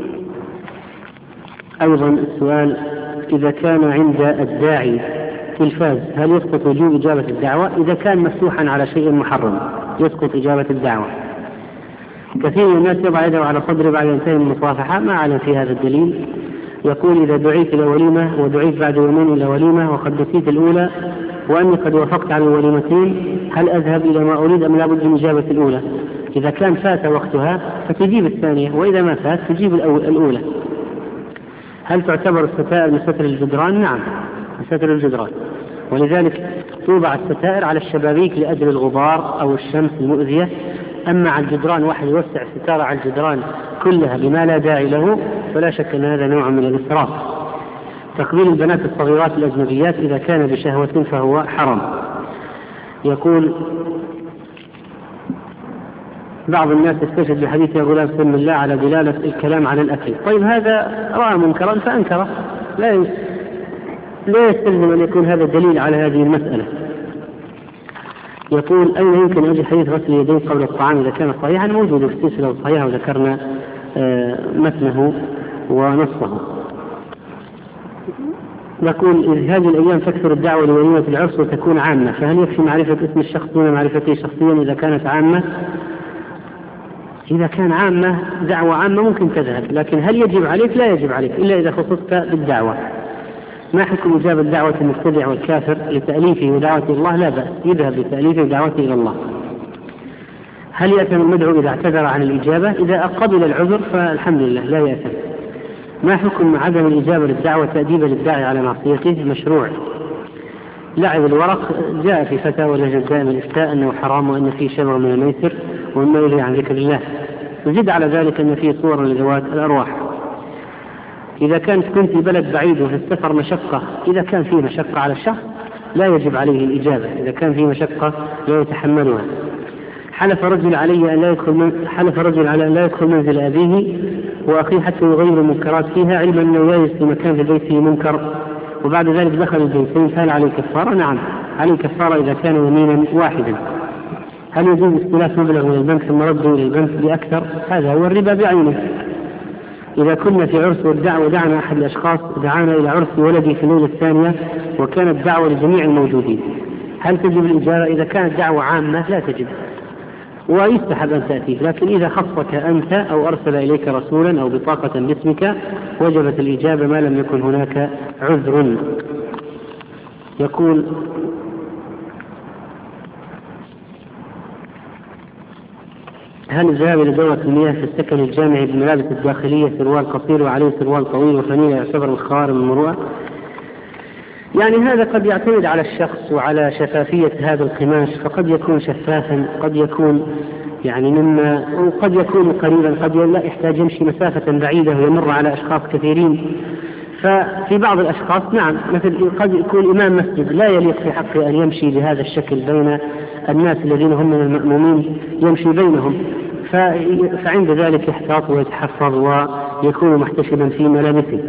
A: أيضا السؤال: إذا كان عند الداعي تلفاز هل يسقط وجوب إجابة الدعوة؟ إذا كان مفتوحا على شيء محرم يسقط إجابة الدعوة. كثير من الناس يضع يده على صدره بعد ينتهي من المصافحة، ما أعلم في هذا الدليل. يقول: إذا دعيت إلى وليمة ودعيت بعد يومين إلى وليمة وقد نسيت الأولى وأني قد وافقت على الوليمتين، هل أذهب إلى ما أريد أم لابد من إجابة الأولى؟ إذا كان فات وقتها فتجيب الثانية، وإذا ما فات تجيب الأولى. هل تعتبر الستائر من ستر الجدران؟ نعم، من ستر الجدران، ولذلك توضع الستائر على الشبابيك لأجل الغبار أو الشمس المؤذية. أما على الجدران واحد يوسع ستارة على الجدران كلها بما لا داعي له فلا شك أن هذا نوع من الإسراف. تقبيل البنات الصغيرات الأجنبيات إذا كان بشهوة فهو حرام. يقول: بعض الناس يستشهد بحديث يا غلام سم الله على دلالة الكلام على الأكل. طيب هذا رأى منكرا فأنكره، لا يستلزم أن يكون هذا دليل على هذه المسألة. يقول: أين يمكن أن يجد حديث غسل اليدين قبل الطعام إذا كان صحيحا؟ موجود في السلسلة الصحيحة وذكرنا متنه ونصه. يقول: إذ هذه الأيام تكثر الدعوة لوليمة العرس وتكون عامة، فهل يكفي معرفة اسم الشخص دون معرفته شخصيا إذا كانت عامة؟ إذا كان عامة دعوة عامة ممكن تذهب، لكن هل يجب عليك؟ لا يجب عليك إلا إذا خصصت بالدعوة. ما حكم إجابة دعوة المبتدع والكافر لتأليفه ودعوته الله؟ لا بأس، يذهب لتأليفه ودعوته إلى الله. هل يأثم المدعو إذا اعتذر عن الإجابة؟ إذا قبل العذر فالحمد لله لا يأثم. ما حكم عدم الإجابة للدعوة تأديبا للداعي على معصيته؟ مشروع. لعب الورق جاء في فتاوى لجنة دائمة الإفتاء أنه حرام وأن فيه شبه من الميسر وأنه يلهي عن ذكر الله، وزد على ذلك أن فيه صور لذوات الأرواح. إذا كنت في بلد بعيد وفي السفر مشقة، إذا كان فيه مشقة على الشخص لا يجب عليه الإجابة، إذا كان فيه مشقة لا يتحملها. حلف رجل على أن لا يدخل منزل أبيه وأخيه حتى يغير المنكرات فيها، علما أنه يجلس في مكان في البيت فيه منكر، وبعد ذلك دخل البيت، فهل عليه كفارة؟ نعم عليه كفارة إذا كان يمينا واحدا. هل يجوز استلاف مبلغ من البنك ثم رده إلى البنك بأكثر؟ هذا هو الربا بعينه. إذا كنا في عرس ودعنا أحد الأشخاص دعانا إلى عرس ولدي في الليلة الثانية وكانت دعوة لجميع الموجودين، هل تجب الإجابة؟ إذا كانت دعوة عامة لا تجب ويستحب أن تأتيه، لكن إذا خصك أنت أو أرسل إليك رسولا أو بطاقة باسمك وجبت الإجابة ما لم يكن هناك عذر. يقول: هل الذهاب إلى دورة المياه في السكن الجامعي بالملابس الداخلية سروال قصير وعليه سروال طويل وفنيلة يعتبر الخوارم المروءة؟ يعني هذا قد يعتمد على الشخص وعلى شفافية هذا القماش، فقد يكون شفافا، قد يكون يعني مما، وقد يكون قريبا، قد لا يحتاج يمشي مسافة بعيدة ويمر على أشخاص كثيرين. ففي بعض الأشخاص نعم، مثل قد يكون إمام مسجد لا يليق في حقه أن يمشي بهذا الشكل بين الناس الذين هم من المأمومين، يمشي بينهم، فعند ذلك يحتاط ويتحفظ ويكون محتشما في ملابسه.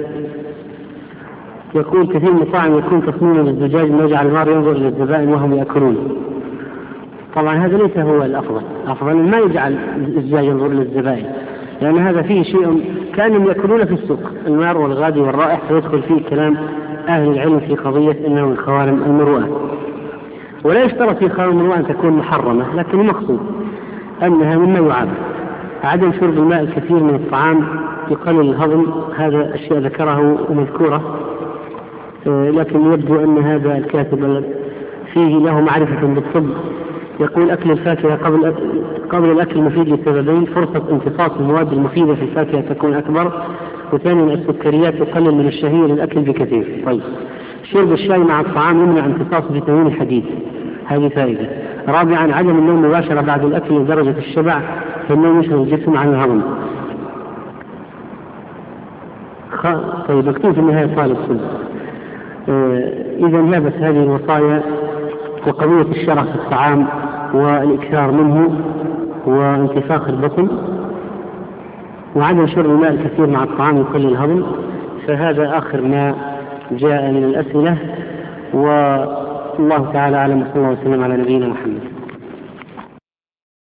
A: يكون كثير من المطاعم يكون تصميمه بالزجاج ما يجعل النار ينظر إلى الزبائن وهم يأكلون. طبعا هذا ليس هو الأفضل، أفضل ما يجعل الزجاج ينظر إلى الزبائن، لأن هذا فيه شيء كأنهم يأكلون في السوق، النار والغادي والرائح، فيدخل فيه كلام أهل العلم في قضية أنه من خوارم المروءة. ولا يشترط في خوارم المروءة أن تكون محرمة، لكن المقصود أنها مما يعاب. عدم شرب الماء الكثير من الطعام يقلل الهضم، هذا أشياء ذكره ومذكورة، لكن يبدو أن هذا الكاتب فيه له معرفة بالطب. يقول: أكل الفاكهة قبل الأكل مفيد لسببين: فرصة امتصاص المواد المفيدة في الفاكهة تكون أكبر، وثانيا السكريات تقلل من الشهية للأكل بكثير. طيب، شرب الشاي مع الطعام يمنع امتصاص فيتامين الحديد، هذه فائدة. رابعا عدم النوم مباشرة بعد الأكل لدرجة الشبع، فالنوم يشغل الجسم عن الهضم. طيب، مكتوب في النهاية طالب سنة. إذا لا بس هذه الوصايا وقضية الشرع في الطعام والإكثار منه وانتفاخ البطن وعدم شرب الماء الكثير مع الطعام يقلل الهضم، فهذا آخر ما جاء من الأسئلة، والله تعالى أعلم. صلى الله عليه وسلم على نبينا محمد.